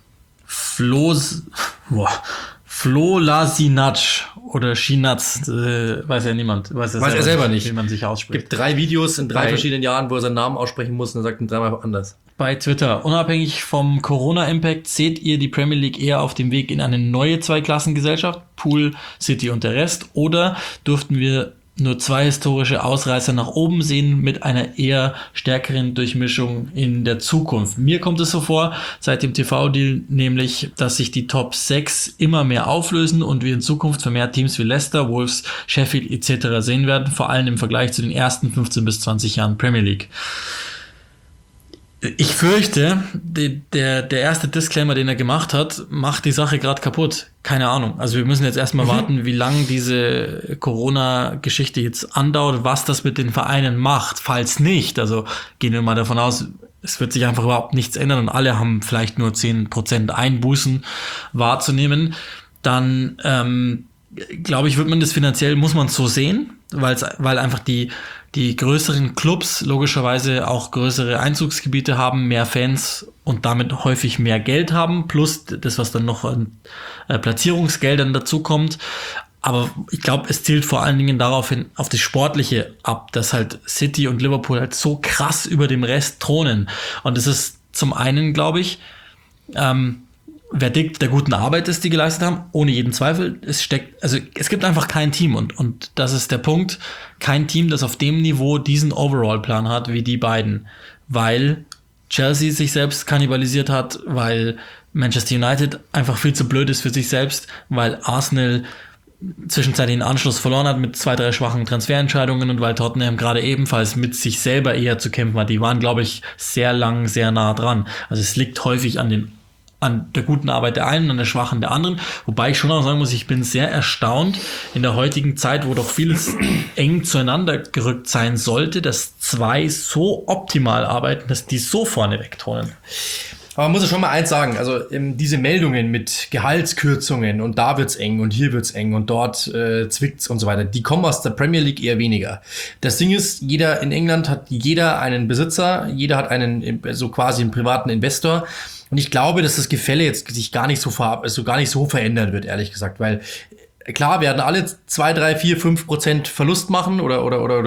Flo Lasinac oder Schinatz, weiß ja niemand. Weiß er selber nicht, wie man sich ausspricht. Gibt 3 Videos in 3 verschiedenen Jahren, wo er seinen Namen aussprechen muss und er sagt ihn 3-mal anders. Bei Twitter, unabhängig vom Corona-Impact, seht ihr die Premier League eher auf dem Weg in eine neue Zweiklassengesellschaft, Pool, City und der Rest, oder durften wir nur 2 historische Ausreißer nach oben sehen mit einer eher stärkeren Durchmischung in der Zukunft? Mir kommt es so vor, seit dem TV-Deal nämlich, dass sich die Top 6 immer mehr auflösen und wir in Zukunft vermehrt Teams wie Leicester, Wolves, Sheffield etc. sehen werden, vor allem im Vergleich zu den ersten 15 bis 20 Jahren Premier League. Ich fürchte, der erste Disclaimer, den er gemacht hat, macht die Sache gerade kaputt. Keine Ahnung. Also wir müssen jetzt erstmal warten, wie lange diese Corona-Geschichte jetzt andauert, was das mit den Vereinen macht. Falls nicht, also gehen wir mal davon aus, es wird sich einfach überhaupt nichts ändern und alle haben vielleicht nur 10% Einbußen wahrzunehmen, dann glaube ich, wird man das finanziell, muss man es so sehen, weil einfach die größeren Clubs logischerweise auch größere Einzugsgebiete haben, mehr Fans und damit häufig mehr Geld haben, plus das, was dann noch an Platzierungsgeldern dazu kommt. Aber ich glaube, es zielt vor allen Dingen daraufhin auf das Sportliche ab, dass halt City und Liverpool halt so krass über dem Rest thronen. Und das ist zum einen, glaube ich, Verdikt der guten Arbeit ist, die geleistet haben, ohne jeden Zweifel. Es gibt einfach kein Team und das ist der Punkt, kein Team, das auf dem Niveau diesen Overall-Plan hat wie die beiden, weil Chelsea sich selbst kannibalisiert hat, weil Manchester United einfach viel zu blöd ist für sich selbst, weil Arsenal zwischenzeitlich den Anschluss verloren hat mit 2, 3 schwachen Transferentscheidungen und weil Tottenham gerade ebenfalls mit sich selber eher zu kämpfen hat. Die waren, glaube ich, sehr lang, sehr nah dran. Also es liegt häufig an der guten Arbeit der einen und an der schwachen der anderen. Wobei ich schon auch sagen muss, ich bin sehr erstaunt in der heutigen Zeit, wo doch vieles eng zueinander gerückt sein sollte, dass 2 so optimal arbeiten, dass die so vorne wegturnen. Aber man muss ja schon mal eins sagen, also diese Meldungen mit Gehaltskürzungen und da wird's eng und hier wird's eng und dort zwickt's und so weiter, die kommen aus der Premier League eher weniger. Das Ding ist, in England hat jeder einen Besitzer, jeder hat so quasi einen privaten Investor. Und ich glaube, dass das Gefälle jetzt sich gar nicht so verändern wird, ehrlich gesagt, weil klar werden alle 2, 3, 4, 5% Verlust machen oder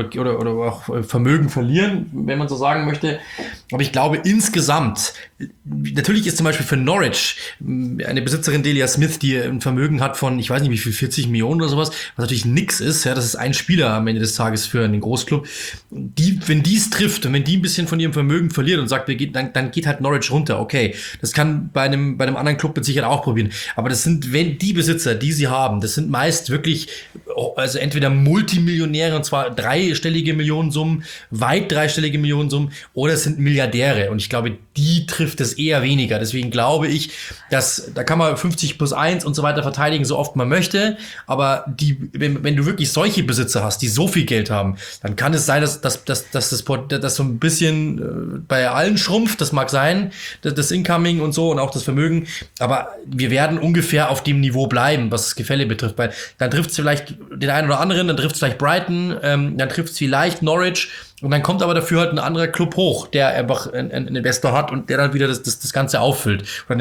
auch Vermögen verlieren, wenn man so sagen möchte. Aber ich glaube insgesamt, natürlich ist zum Beispiel für Norwich eine Besitzerin Delia Smith, die ein Vermögen hat von, ich weiß nicht wie viel, 40 Millionen oder sowas, was natürlich nix ist, ja, das ist ein Spieler am Ende des Tages für einen Großclub. Wenn die es trifft und wenn die ein bisschen von ihrem Vermögen verliert und sagt, dann geht halt Norwich runter, okay. Das kann bei einem anderen Club mit Sicherheit auch probieren. Aber das sind, wenn die Besitzer, die sie haben, das sind meist wirklich, also entweder Multimillionäre, und zwar dreistellige Millionensummen, weit dreistellige Millionensummen, oder es sind Milliardäre. Und ich glaube, die trifft betrifft es eher weniger. Deswegen glaube ich, dass da kann man 50+1 und so weiter verteidigen, so oft man möchte. Aber wenn du wirklich solche Besitzer hast, die so viel Geld haben, dann kann es sein, dass das so ein bisschen bei allen schrumpft. Das mag sein, das Incoming und so und auch das Vermögen. Aber wir werden ungefähr auf dem Niveau bleiben, was das Gefälle betrifft. Weil dann trifft es vielleicht den einen oder anderen, dann trifft es vielleicht Brighton, dann trifft es vielleicht Norwich. Und dann kommt aber dafür halt ein anderer Club hoch, der einfach einen Investor hat und der dann wieder das Ganze auffüllt. Oder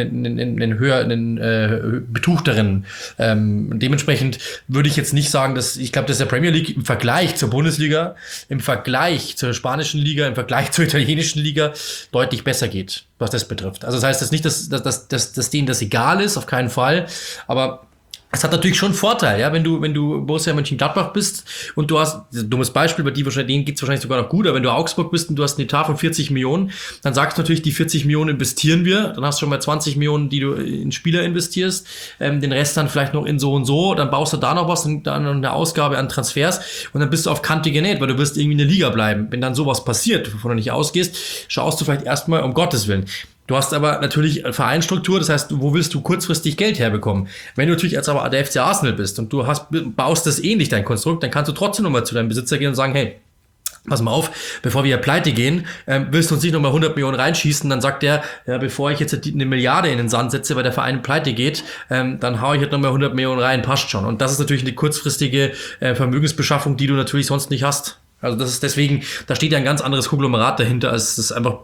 einen betuchteren. Dementsprechend würde ich jetzt nicht sagen, ich glaube, dass der Premier League im Vergleich zur Bundesliga, im Vergleich zur spanischen Liga, im Vergleich zur italienischen Liga deutlich besser geht, was das betrifft. Also das heißt jetzt nicht, dass denen das egal ist, auf keinen Fall. Aber es hat natürlich schon einen Vorteil, ja, wenn du Borussia Mönchengladbach bist und du hast, dummes Beispiel, bei denen geht's wahrscheinlich sogar noch gut, aber wenn du Augsburg bist und du hast einen Etat von 40 Millionen, dann sagst du natürlich, die 40 Millionen investieren wir, dann hast du schon mal 20 Millionen, die du in Spieler investierst, den Rest dann vielleicht noch in so und so, dann baust du da noch was und dann noch eine Ausgabe an Transfers und dann bist du auf Kante genäht, weil du wirst irgendwie in der Liga bleiben. Wenn dann sowas passiert, wovon du nicht ausgehst, schaust du vielleicht erstmal um Gottes Willen. Du hast aber natürlich Vereinsstruktur, das heißt, wo willst du kurzfristig Geld herbekommen? Wenn du natürlich jetzt aber der FC Arsenal bist und du baust das ähnlich, dein Konstrukt, dann kannst du trotzdem nochmal zu deinem Besitzer gehen und sagen, hey, pass mal auf, bevor wir hier pleite gehen, willst du uns nicht nochmal 100 Millionen reinschießen? Dann sagt der, ja, bevor ich jetzt eine Milliarde in den Sand setze, weil der Verein pleite geht, dann hau ich halt nochmal 100 Millionen rein, passt schon. Und das ist natürlich eine kurzfristige Vermögensbeschaffung, die du natürlich sonst nicht hast. Also das ist deswegen, da steht ja ein ganz anderes Konglomerat dahinter, als es einfach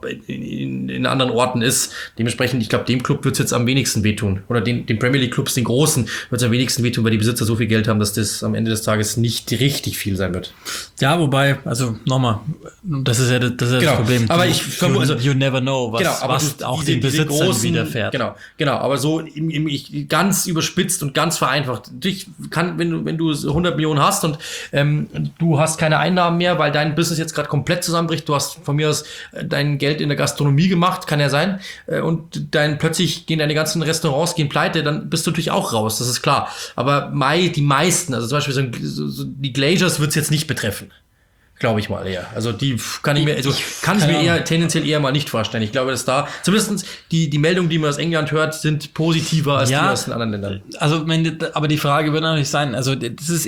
in anderen Orten ist. Dementsprechend, ich glaube, dem Club wird es jetzt am wenigsten wehtun. Oder den Premier League Clubs, den großen, wird es am wenigsten wehtun, weil die Besitzer so viel Geld haben, dass das am Ende des Tages nicht richtig viel sein wird. Ja, wobei, also nochmal, das ist ja das Problem. Aber you never know, was auch den Besitzern widerfährt. Genau. Aber so ganz überspitzt und ganz vereinfacht. Wenn du 100 Millionen hast und du hast keine Einnahmen mehr, weil dein Business jetzt gerade komplett zusammenbricht. Du hast von mir aus dein Geld in der Gastronomie gemacht, kann ja sein. Und plötzlich gehen deine ganzen Restaurants pleite, dann bist du natürlich auch raus, das ist klar. Aber die meisten, also zum Beispiel die Glazers wird es jetzt nicht betreffen. Glaube ich mal eher. Also die kann ich es mir tendenziell eher mal nicht vorstellen. Ich glaube, dass da zumindest die Meldungen, die man aus England hört, sind positiver als die aus den anderen Ländern. Also, aber die Frage wird natürlich sein, also das ist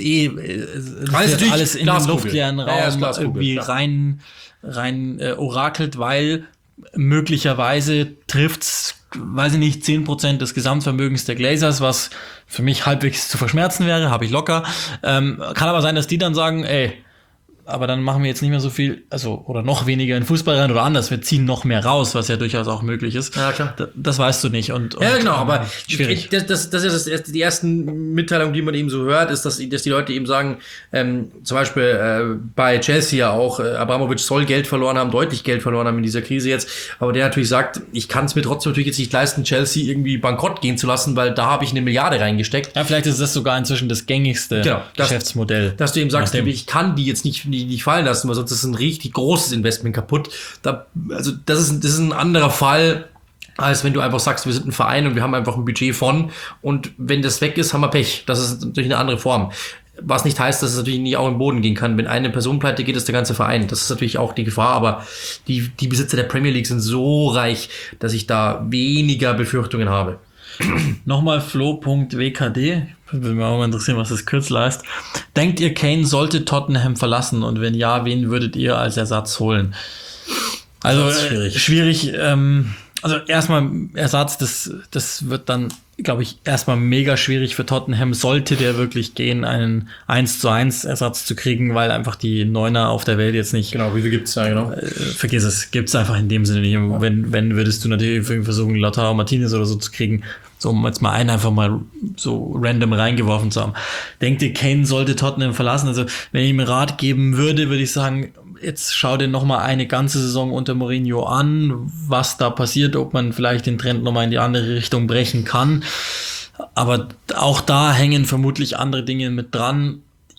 alles in den luftleeren Raum irgendwie rein orakelt, weil möglicherweise trifft's, weiß ich nicht, 10% des Gesamtvermögens der Glazers, was für mich halbwegs zu verschmerzen wäre, habe ich locker. Kann aber sein, dass die dann sagen, ey, aber dann machen wir jetzt nicht mehr so viel, oder noch weniger in Fußball rein oder anders, wir ziehen noch mehr raus, was ja durchaus auch möglich ist. Ja, klar. Das weißt du nicht. Ja, genau, aber schwierig. Das ist die ersten Mitteilungen, die man eben so hört, ist, dass die Leute eben sagen, zum Beispiel bei Chelsea ja auch, Abramovic soll Geld verloren haben, deutlich Geld verloren haben in dieser Krise jetzt, aber der natürlich sagt, ich kann es mir trotzdem natürlich jetzt nicht leisten, Chelsea irgendwie bankrott gehen zu lassen, weil da habe ich 1 Milliarde reingesteckt. Ja, vielleicht ist das sogar inzwischen das gängigste Geschäftsmodell. Dass du eben sagst, ich kann die jetzt nicht fallen lassen, weil sonst ist ein richtig großes Investment kaputt. Das ist ein anderer Fall, als wenn du einfach sagst, wir sind ein Verein und wir haben einfach ein Budget von und wenn das weg ist, haben wir Pech. Das ist natürlich eine andere Form. Was nicht heißt, dass es natürlich nicht auch im Boden gehen kann. Wenn eine Person pleite geht, ist der ganze Verein. Das ist natürlich auch die Gefahr, aber die Besitzer der Premier League sind so reich, dass ich da weniger Befürchtungen habe. Nochmal flo.wkd, würde mich auch mal interessieren, was das Kürzel heißt. Denkt ihr, Kane sollte Tottenham verlassen und wenn ja, wen würdet ihr als Ersatz holen? Also schwierig. Also erstmal Ersatz, das wird dann, glaube ich, erstmal mega schwierig für Tottenham, sollte der wirklich gehen, einen 1:1 Ersatz zu kriegen, weil einfach die Neuner auf der Welt jetzt nicht. Genau, wie viel gibt's da, genau? Vergiss es, gibt's einfach in dem Sinne nicht. Ja. Wenn würdest du natürlich versuchen, Lautaro Martinez oder so zu kriegen, so um jetzt mal einen einfach mal so random reingeworfen zu haben. Denkt ihr, Kane sollte Tottenham verlassen? Also, wenn ich ihm Rat geben würde, würde ich sagen, jetzt schau dir noch mal eine ganze Saison unter Mourinho an, was da passiert, ob man vielleicht den Trend noch mal in die andere Richtung brechen kann. Aber auch da hängen vermutlich andere Dinge mit dran.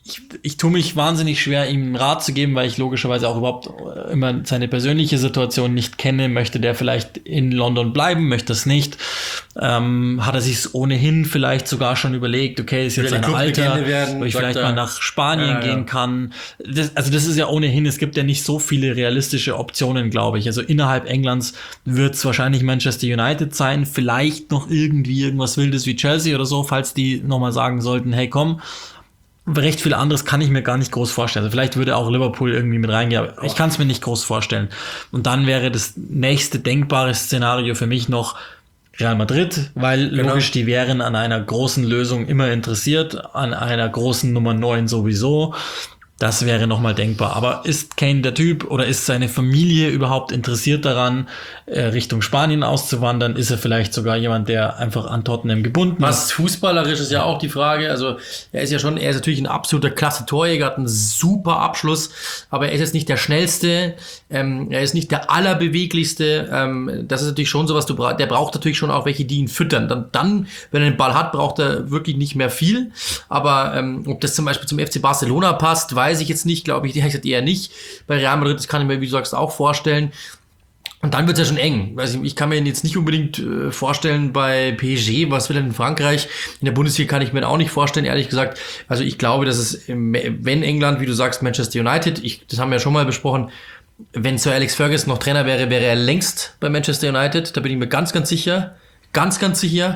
ich tue mich wahnsinnig schwer, ihm einen Rat zu geben, weil ich logischerweise auch überhaupt immer seine persönliche Situation nicht kenne. Möchte der vielleicht in London bleiben, möchte es nicht? Hat er sich ohnehin vielleicht sogar schon überlegt, okay, ist jetzt ein Alter, wo ich vielleicht mal nach Spanien gehen kann. Das ist ja ohnehin, es gibt ja nicht so viele realistische Optionen, glaube ich. Also innerhalb Englands wird es wahrscheinlich Manchester United sein, vielleicht noch irgendwas Wildes wie Chelsea oder so, falls die nochmal sagen sollten, hey komm, recht viel anderes kann ich mir gar nicht groß vorstellen. Also vielleicht würde auch Liverpool irgendwie mit reingehen, aber ich kann es mir nicht groß vorstellen. Und dann wäre das nächste denkbare Szenario für mich noch Real Madrid, weil logisch, die wären an einer großen Lösung immer interessiert, an einer großen Nummer 9 sowieso. Das wäre nochmal denkbar. Aber ist Kane der Typ oder ist seine Familie überhaupt interessiert daran, Richtung Spanien auszuwandern? Ist er vielleicht sogar jemand, der einfach an Tottenham gebunden ist? Was fußballerisch ist ja auch die Frage. Also er ist natürlich ein absoluter Klasse-Torjäger, hat einen super Abschluss, aber er ist jetzt nicht der Schnellste, er ist nicht der Allerbeweglichste. Das ist natürlich schon sowas, der braucht natürlich schon auch welche, die ihn füttern. Dann, wenn er den Ball hat, braucht er wirklich nicht mehr viel. Aber ob das zum Beispiel zum FC Barcelona passt, weiß ich jetzt nicht, glaube ich, eher nicht. Bei Real Madrid, das kann ich mir, wie du sagst, auch vorstellen. Und dann wird es ja schon eng. Also ich kann mir ihn jetzt nicht unbedingt vorstellen bei PSG, was will er in Frankreich? In der Bundesliga kann ich mir auch nicht vorstellen, ehrlich gesagt. Also ich glaube, dass es, wenn England, wie du sagst, Manchester United, das haben wir ja schon mal besprochen, wenn Sir Alex Ferguson noch Trainer wäre, wäre er längst bei Manchester United. Da bin ich mir ganz, ganz sicher. Ganz, ganz sicher.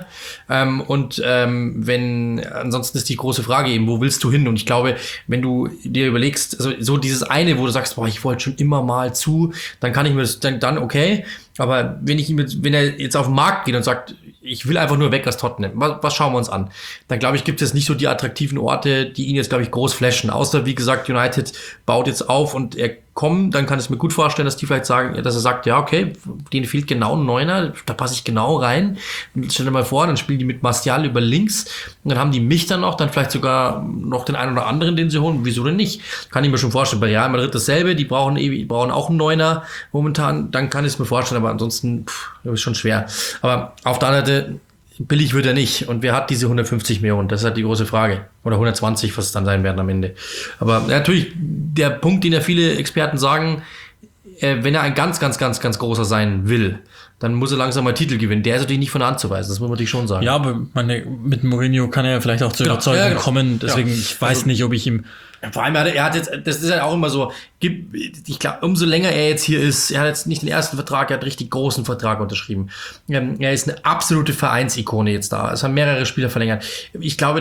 Wenn, ansonsten ist die große Frage eben, wo willst du hin? Und ich glaube, wenn du dir überlegst, also so dieses eine, wo du sagst, boah, ich wollte schon immer mal zu, dann kann ich mir das, dann okay. Aber wenn er jetzt auf den Markt geht und sagt, ich will einfach nur weg aus Tottenham, was schauen wir uns an? Dann glaube ich, gibt es nicht so die attraktiven Orte, die ihn jetzt, glaube ich, groß flashen. Außer, wie gesagt, United baut jetzt auf und er kommt, dann kann ich mir gut vorstellen, dass die vielleicht sagen, dass er sagt, ja, okay, denen fehlt genau ein Neuner, da passe ich genau rein. Stell dir mal vor, dann spielen die mit Martial über links und dann haben die mich dann noch, dann vielleicht sogar noch den einen oder anderen, den sie holen. Wieso denn nicht? Kann ich mir schon vorstellen. Bei Real Madrid dasselbe, die brauchen auch einen Neuner momentan, dann kann ich es mir vorstellen, aber ansonsten ist schon schwer. Aber auf der anderen Seite, billig wird er nicht. Und wer hat diese 150 Millionen? Das ist halt die große Frage. Oder 120, was es dann sein werden am Ende. Aber natürlich, der Punkt, den ja viele Experten sagen, wenn er ein ganz, ganz, ganz, ganz großer sein will, dann muss er langsam mal Titel gewinnen. Der ist natürlich nicht von der Hand zu weisen, das muss man natürlich schon sagen. Ja, aber mit Mourinho kann er ja vielleicht auch zur Überzeugung kommen. Deswegen, ich weiß nicht, ob ich ihm... Vor allem, er hat jetzt, das ist halt auch immer so, ich glaube, umso länger er jetzt hier ist, er hat jetzt nicht den ersten Vertrag, er hat einen richtig großen Vertrag unterschrieben. Er ist eine absolute Vereinsikone jetzt da. Es haben mehrere Spieler verlängert. Ich glaube,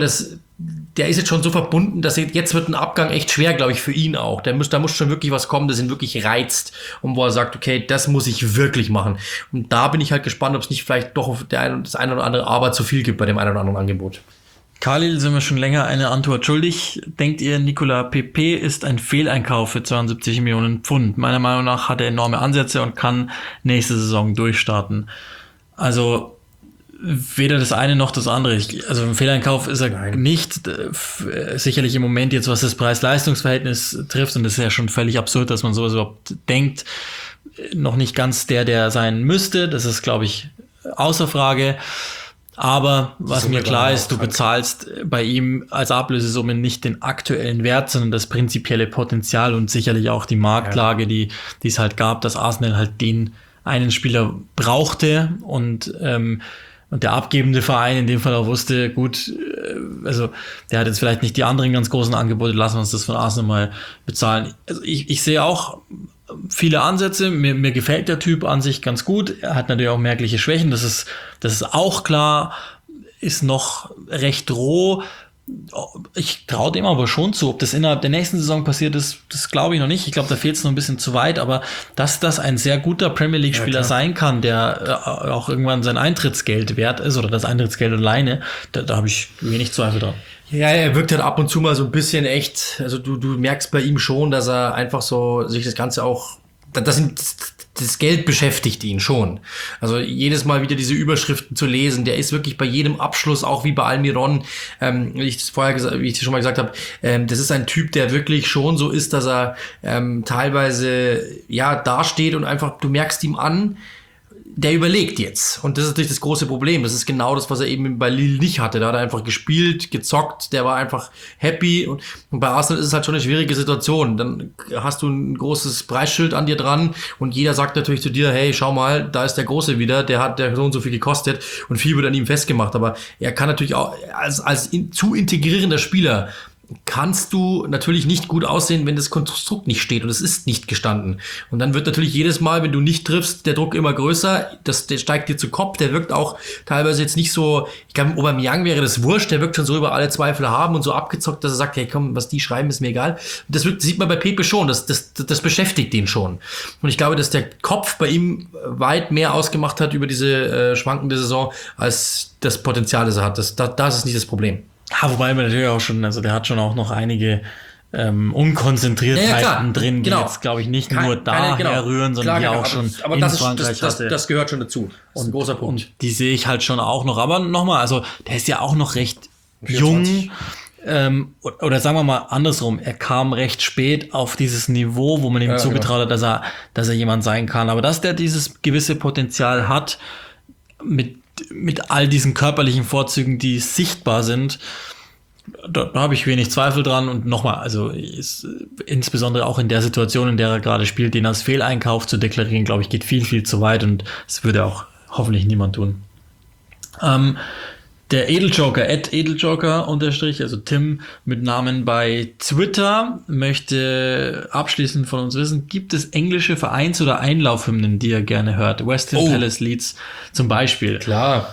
der ist jetzt schon so verbunden, dass jetzt wird ein Abgang echt schwer, glaube ich, für ihn auch. Da muss schon wirklich was kommen, das ihn wirklich reizt und wo er sagt, okay, das muss ich wirklich machen. Und da bin ich halt gespannt, ob es nicht vielleicht doch das eine oder andere Aber zu viel gibt bei dem einen oder anderen Angebot. Khalil, sind wir schon länger eine Antwort schuldig. Denkt ihr, Nicolas Pepe ist ein Fehleinkauf für 72 Millionen Pfund? Meiner Meinung nach hat er enorme Ansätze und kann nächste Saison durchstarten. Also weder das eine noch das andere. Also ein Fehleinkauf ist er nicht. Sicherlich im Moment jetzt, was das Preis-Leistungs-Verhältnis trifft, und das ist ja schon völlig absurd, dass man sowas überhaupt denkt, noch nicht ganz der sein müsste. Das ist, glaube ich, außer Frage. Aber was mir klar ist, du bezahlst bei ihm als Ablösesumme nicht den aktuellen Wert, sondern das prinzipielle Potenzial und sicherlich auch die Marktlage, die es halt gab, dass Arsenal halt den einen Spieler brauchte und der abgebende Verein in dem Fall auch wusste, gut, also der hat jetzt vielleicht nicht die anderen ganz großen Angebote, lassen wir uns das von Arsenal mal bezahlen. Also ich sehe auch viele Ansätze, mir gefällt der Typ an sich ganz gut, er hat natürlich auch merkliche Schwächen, das ist auch klar, ist noch recht roh. Ich traue dem aber schon zu. Ob das innerhalb der nächsten Saison passiert ist, das glaube ich noch nicht. Ich glaube, da fehlt es noch ein bisschen zu weit, aber dass das ein sehr guter Premier League-Spieler sein kann, der auch irgendwann sein Eintrittsgeld wert ist oder das Eintrittsgeld alleine, da habe ich wenig Zweifel dran. Ja, er wirkt halt ab und zu mal so ein bisschen echt, also du merkst bei ihm schon, dass er einfach so sich das Ganze auch, das Geld beschäftigt ihn schon. Also jedes Mal wieder diese Überschriften zu lesen, der ist wirklich bei jedem Abschluss, auch wie bei Almiron, wie ich schon mal gesagt habe, das ist ein Typ, der wirklich schon so ist, dass er teilweise dasteht und einfach, du merkst ihm an, der überlegt jetzt. Und das ist natürlich das große Problem. Das ist genau das, was er eben bei Lille nicht hatte. Da hat er einfach gespielt, gezockt, der war einfach happy. Und bei Arsenal ist es halt schon eine schwierige Situation. Dann hast du ein großes Preisschild an dir dran und jeder sagt natürlich zu dir, hey, schau mal, da ist der Große wieder, der hat so und so viel gekostet und viel wird an ihm festgemacht. Aber er kann natürlich auch als zu integrierender Spieler kannst du natürlich nicht gut aussehen, wenn das Konstrukt nicht steht und es ist nicht gestanden. Und dann wird natürlich jedes Mal, wenn du nicht triffst, der Druck immer größer, der steigt dir zu Kopf, der wirkt auch teilweise jetzt nicht so, ich glaube, Aubameyang wäre das wurscht, der wirkt schon so über alle Zweifel haben und so abgezockt, dass er sagt, hey komm, was die schreiben, ist mir egal. Das sieht man bei Pepe schon, das beschäftigt den schon. Und ich glaube, dass der Kopf bei ihm weit mehr ausgemacht hat über diese schwankende Saison, als das Potenzial, das er hat. Das ist nicht das Problem. Ja, wobei man natürlich auch schon, also der hat schon auch noch einige Unkonzentriertheiten drin, die jetzt, glaube ich, nicht nur daher rühren, sondern die auch schon in Frankreich hatte. Das gehört schon dazu. Das ist ein großer Punkt. Und die sehe ich halt schon auch noch. Aber nochmal, also der ist ja auch noch recht 24. Jung. Oder sagen wir mal andersrum, er kam recht spät auf dieses Niveau, wo man ihm zugetraut hat, dass er jemand sein kann. Aber dass der dieses gewisse Potenzial hat, mit all diesen körperlichen Vorzügen, die sichtbar sind, da habe ich wenig Zweifel dran. Und nochmal, also insbesondere auch in der Situation, in der er gerade spielt, den als Fehleinkauf zu deklarieren, glaube ich, geht viel, viel zu weit und das würde auch hoffentlich niemand tun. Der Edeljoker, @Edeljoker_ also Tim mit Namen bei Twitter, möchte abschließend von uns wissen, gibt es englische Vereins- oder Einlaufhymnen, die ihr gerne hört? West Ham Palace Leeds zum Beispiel. Klar.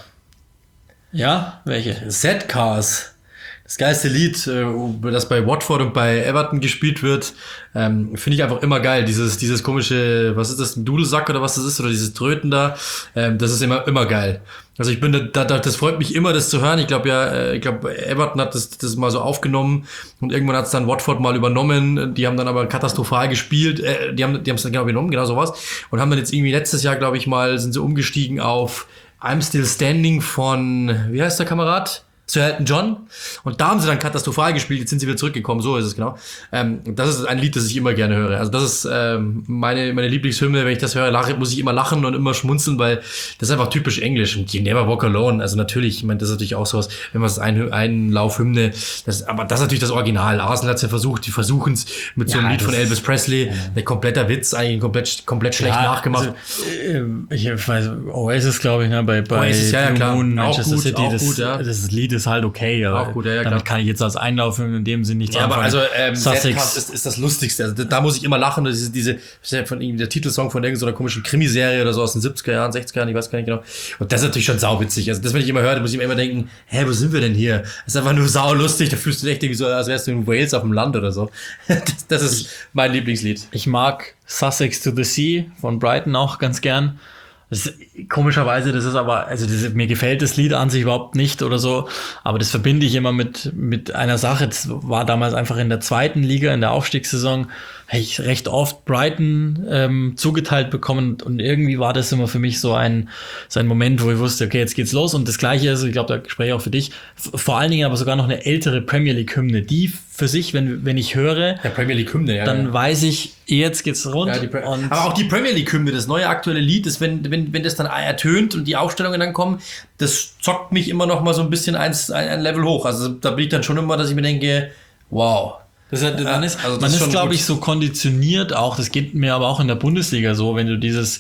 Ja, welche? Z-Cars. Das geilste Lied, das bei Watford und bei Everton gespielt wird, finde ich einfach immer geil. Dieses komische, was ist das, ein Dudelsack oder was das ist, oder dieses Tröten da, das ist immer geil. Also ich bin das freut mich immer, das zu hören. Ich glaube Everton hat das mal so aufgenommen und irgendwann hat es dann Watford mal übernommen. Die haben dann aber katastrophal gespielt. Die haben es dann genau übernommen, genau sowas. Und haben dann jetzt irgendwie letztes Jahr, glaube ich mal, sind sie umgestiegen auf I'm Still Standing von, wie heißt der Kamerad? Sir Elton John. Und da haben sie dann katastrophal gespielt, jetzt sind sie wieder zurückgekommen, so ist es genau. Das ist ein Lied, das ich immer gerne höre. Also das ist meine Lieblingshymne, wenn ich das höre, muss ich immer lachen und immer schmunzeln, weil das ist einfach typisch Englisch. Und You Never Walk Alone, also natürlich, ich meine, das ist natürlich auch sowas, wenn man es Einlaufhymne, aber das ist natürlich das Original. Arsenal hat es ja versucht, die versuchen es mit so einem Lied von Elvis Presley, ein kompletter Witz, eigentlich komplett schlecht nachgemacht. Also, ich weiß, Oasis, glaube ich, ne, bei Oasis, ja, klar. Moon, Manchester gut, City, das Lied ist halt okay, aber auch gut, ja, damit kann ich jetzt als Einlauf in dem Sinn nichts anfangen. Aber also Sussex ist das Lustigste. Also da muss ich immer lachen. Das ist der Titelsong von irgendeiner komischen Krimiserie oder so aus den 70er Jahren, 60er Jahren, ich weiß gar nicht genau. Und das ist natürlich schon sauwitzig. Also das, wenn ich immer höre, muss ich mir immer denken, wo sind wir denn hier? Das ist einfach nur saulustig. Da fühlst du dich echt irgendwie so, als wärst du in Wales auf dem Land oder so. Das ist mein Lieblingslied. Ich mag Sussex to the Sea von Brighton auch ganz gern. Komischerweise, das ist aber, also mir gefällt das Lied an sich überhaupt nicht oder so, aber das verbinde ich immer mit einer Sache. Das war damals einfach in der zweiten Liga, in der Aufstiegssaison, habe ich recht oft Brighton zugeteilt bekommen und irgendwie war das immer für mich so ein Moment, wo ich wusste, okay, jetzt geht's los. Und das Gleiche ist, ich glaube, da spreche ich auch für dich, vor allen Dingen aber sogar noch eine ältere Premier League Hymne, die für sich, wenn ich höre, der Premier League Hymne, dann weiß ich, jetzt geht's rund. Ja, aber auch die Premier League Hymne, das neue aktuelle Lied, ist, wenn das dann ertönt und die Aufstellungen dann kommen, das zockt mich immer noch mal so ein bisschen ein Level hoch. Also da bin ich dann schon immer, dass ich mir denke, wow. Man ist, glaube ich, so konditioniert auch, das geht mir aber auch in der Bundesliga so, wenn du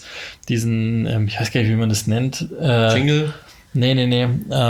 diesen, ich weiß gar nicht, wie man das nennt. Jingle? Nee.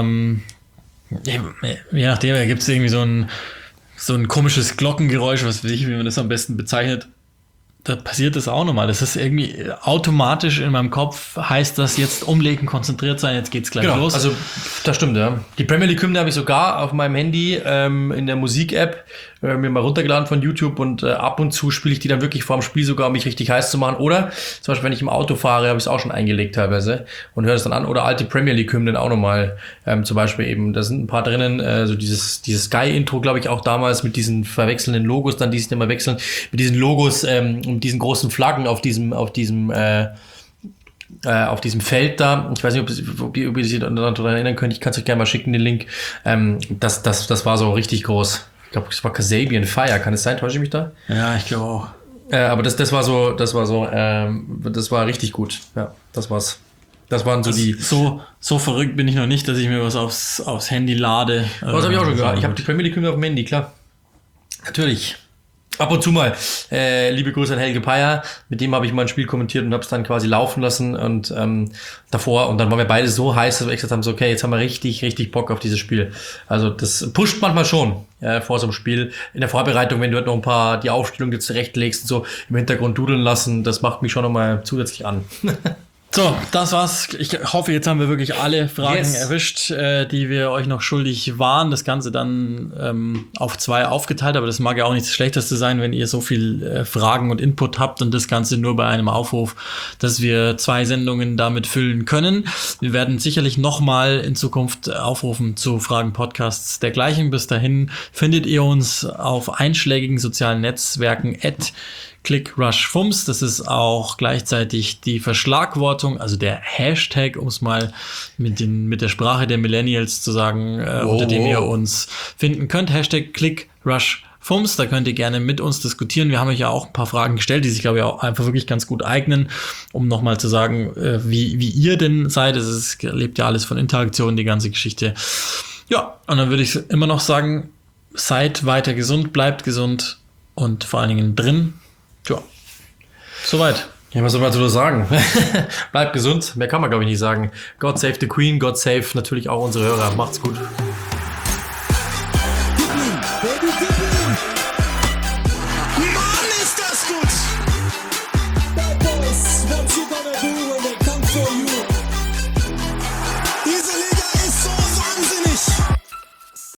Je nachdem, da gibt es irgendwie so ein komisches Glockengeräusch, was weiß ich, wie man das am besten bezeichnet. Da passiert das auch nochmal. Das ist irgendwie automatisch in meinem Kopf, heißt das jetzt umlegen, konzentriert sein, jetzt geht's gleich los. Also das stimmt, ja. Die Premier League Hymne habe ich sogar auf meinem Handy in der Musik-App mir mal runtergeladen von YouTube und ab und zu spiele ich die dann wirklich vor dem Spiel sogar, um mich richtig heiß zu machen. Oder zum Beispiel, wenn ich im Auto fahre, habe ich es auch schon eingelegt teilweise und höre es dann an. Oder alte Premier League Hymnen auch nochmal. Zum Beispiel eben, da sind ein paar drinnen, so dieses Sky-Intro, glaube ich, auch damals mit diesen verwechselnden Logos, dann die sich immer wechseln, mit diesen Logos und diesen großen Flaggen auf diesem Feld da. Ich weiß nicht, ob ihr sich daran erinnern könnt. Ich kann es euch gerne mal schicken, den Link. Das war so richtig groß. Ich glaube, es war Kasabian Fire. Kann es sein? Täusche ich mich da? Ja, ich glaube auch. Aber das war richtig gut. Ja, das war's. Das waren so die... So verrückt bin ich noch nicht, dass ich mir was aufs Handy lade. Was habe ich auch schon gehört. Ich habe die Premier League auf dem Handy, klar. Natürlich. Ab und zu mal. Liebe Grüße an Helge Peier. Mit dem habe ich mal ein Spiel kommentiert und habe es dann quasi laufen lassen und davor. Und dann waren wir beide so heiß, dass wir gesagt haben, so okay, jetzt haben wir richtig, richtig Bock auf dieses Spiel. Also das pusht manchmal schon vor so einem Spiel. In der Vorbereitung, wenn du halt noch die Aufstellung dir zurechtlegst und so im Hintergrund dudeln lassen, das macht mich schon nochmal zusätzlich an. So, das war's. Ich hoffe, jetzt haben wir wirklich alle Fragen erwischt, die wir euch noch schuldig waren. Das Ganze dann auf 2 aufgeteilt, aber das mag ja auch nicht das Schlechteste sein, wenn ihr so viel Fragen und Input habt und das Ganze nur bei einem Aufruf, dass wir 2 Sendungen damit füllen können. Wir werden sicherlich nochmal in Zukunft aufrufen zu Fragen-Podcasts dergleichen. Bis dahin findet ihr uns auf einschlägigen sozialen Netzwerken @ClickRushFums. Das ist auch gleichzeitig die Verschlagwortung, also der Hashtag, um es mal mit der Sprache der Millennials zu sagen, unter dem ihr uns finden könnt. Hashtag ClickRushFums. Da könnt ihr gerne mit uns diskutieren. Wir haben euch ja auch ein paar Fragen gestellt, die sich, glaube ich, auch einfach wirklich ganz gut eignen, um nochmal zu sagen, wie ihr denn seid. Es lebt ja alles von Interaktion, die ganze Geschichte. Ja, und dann würde ich immer noch sagen, seid weiter gesund, bleibt gesund und vor allen Dingen drin. Ja, soweit. Ja, was soll man dazu sagen? Bleibt gesund, mehr kann man, glaube ich, nicht sagen. God save the Queen, God save natürlich auch unsere Hörer. Macht's gut.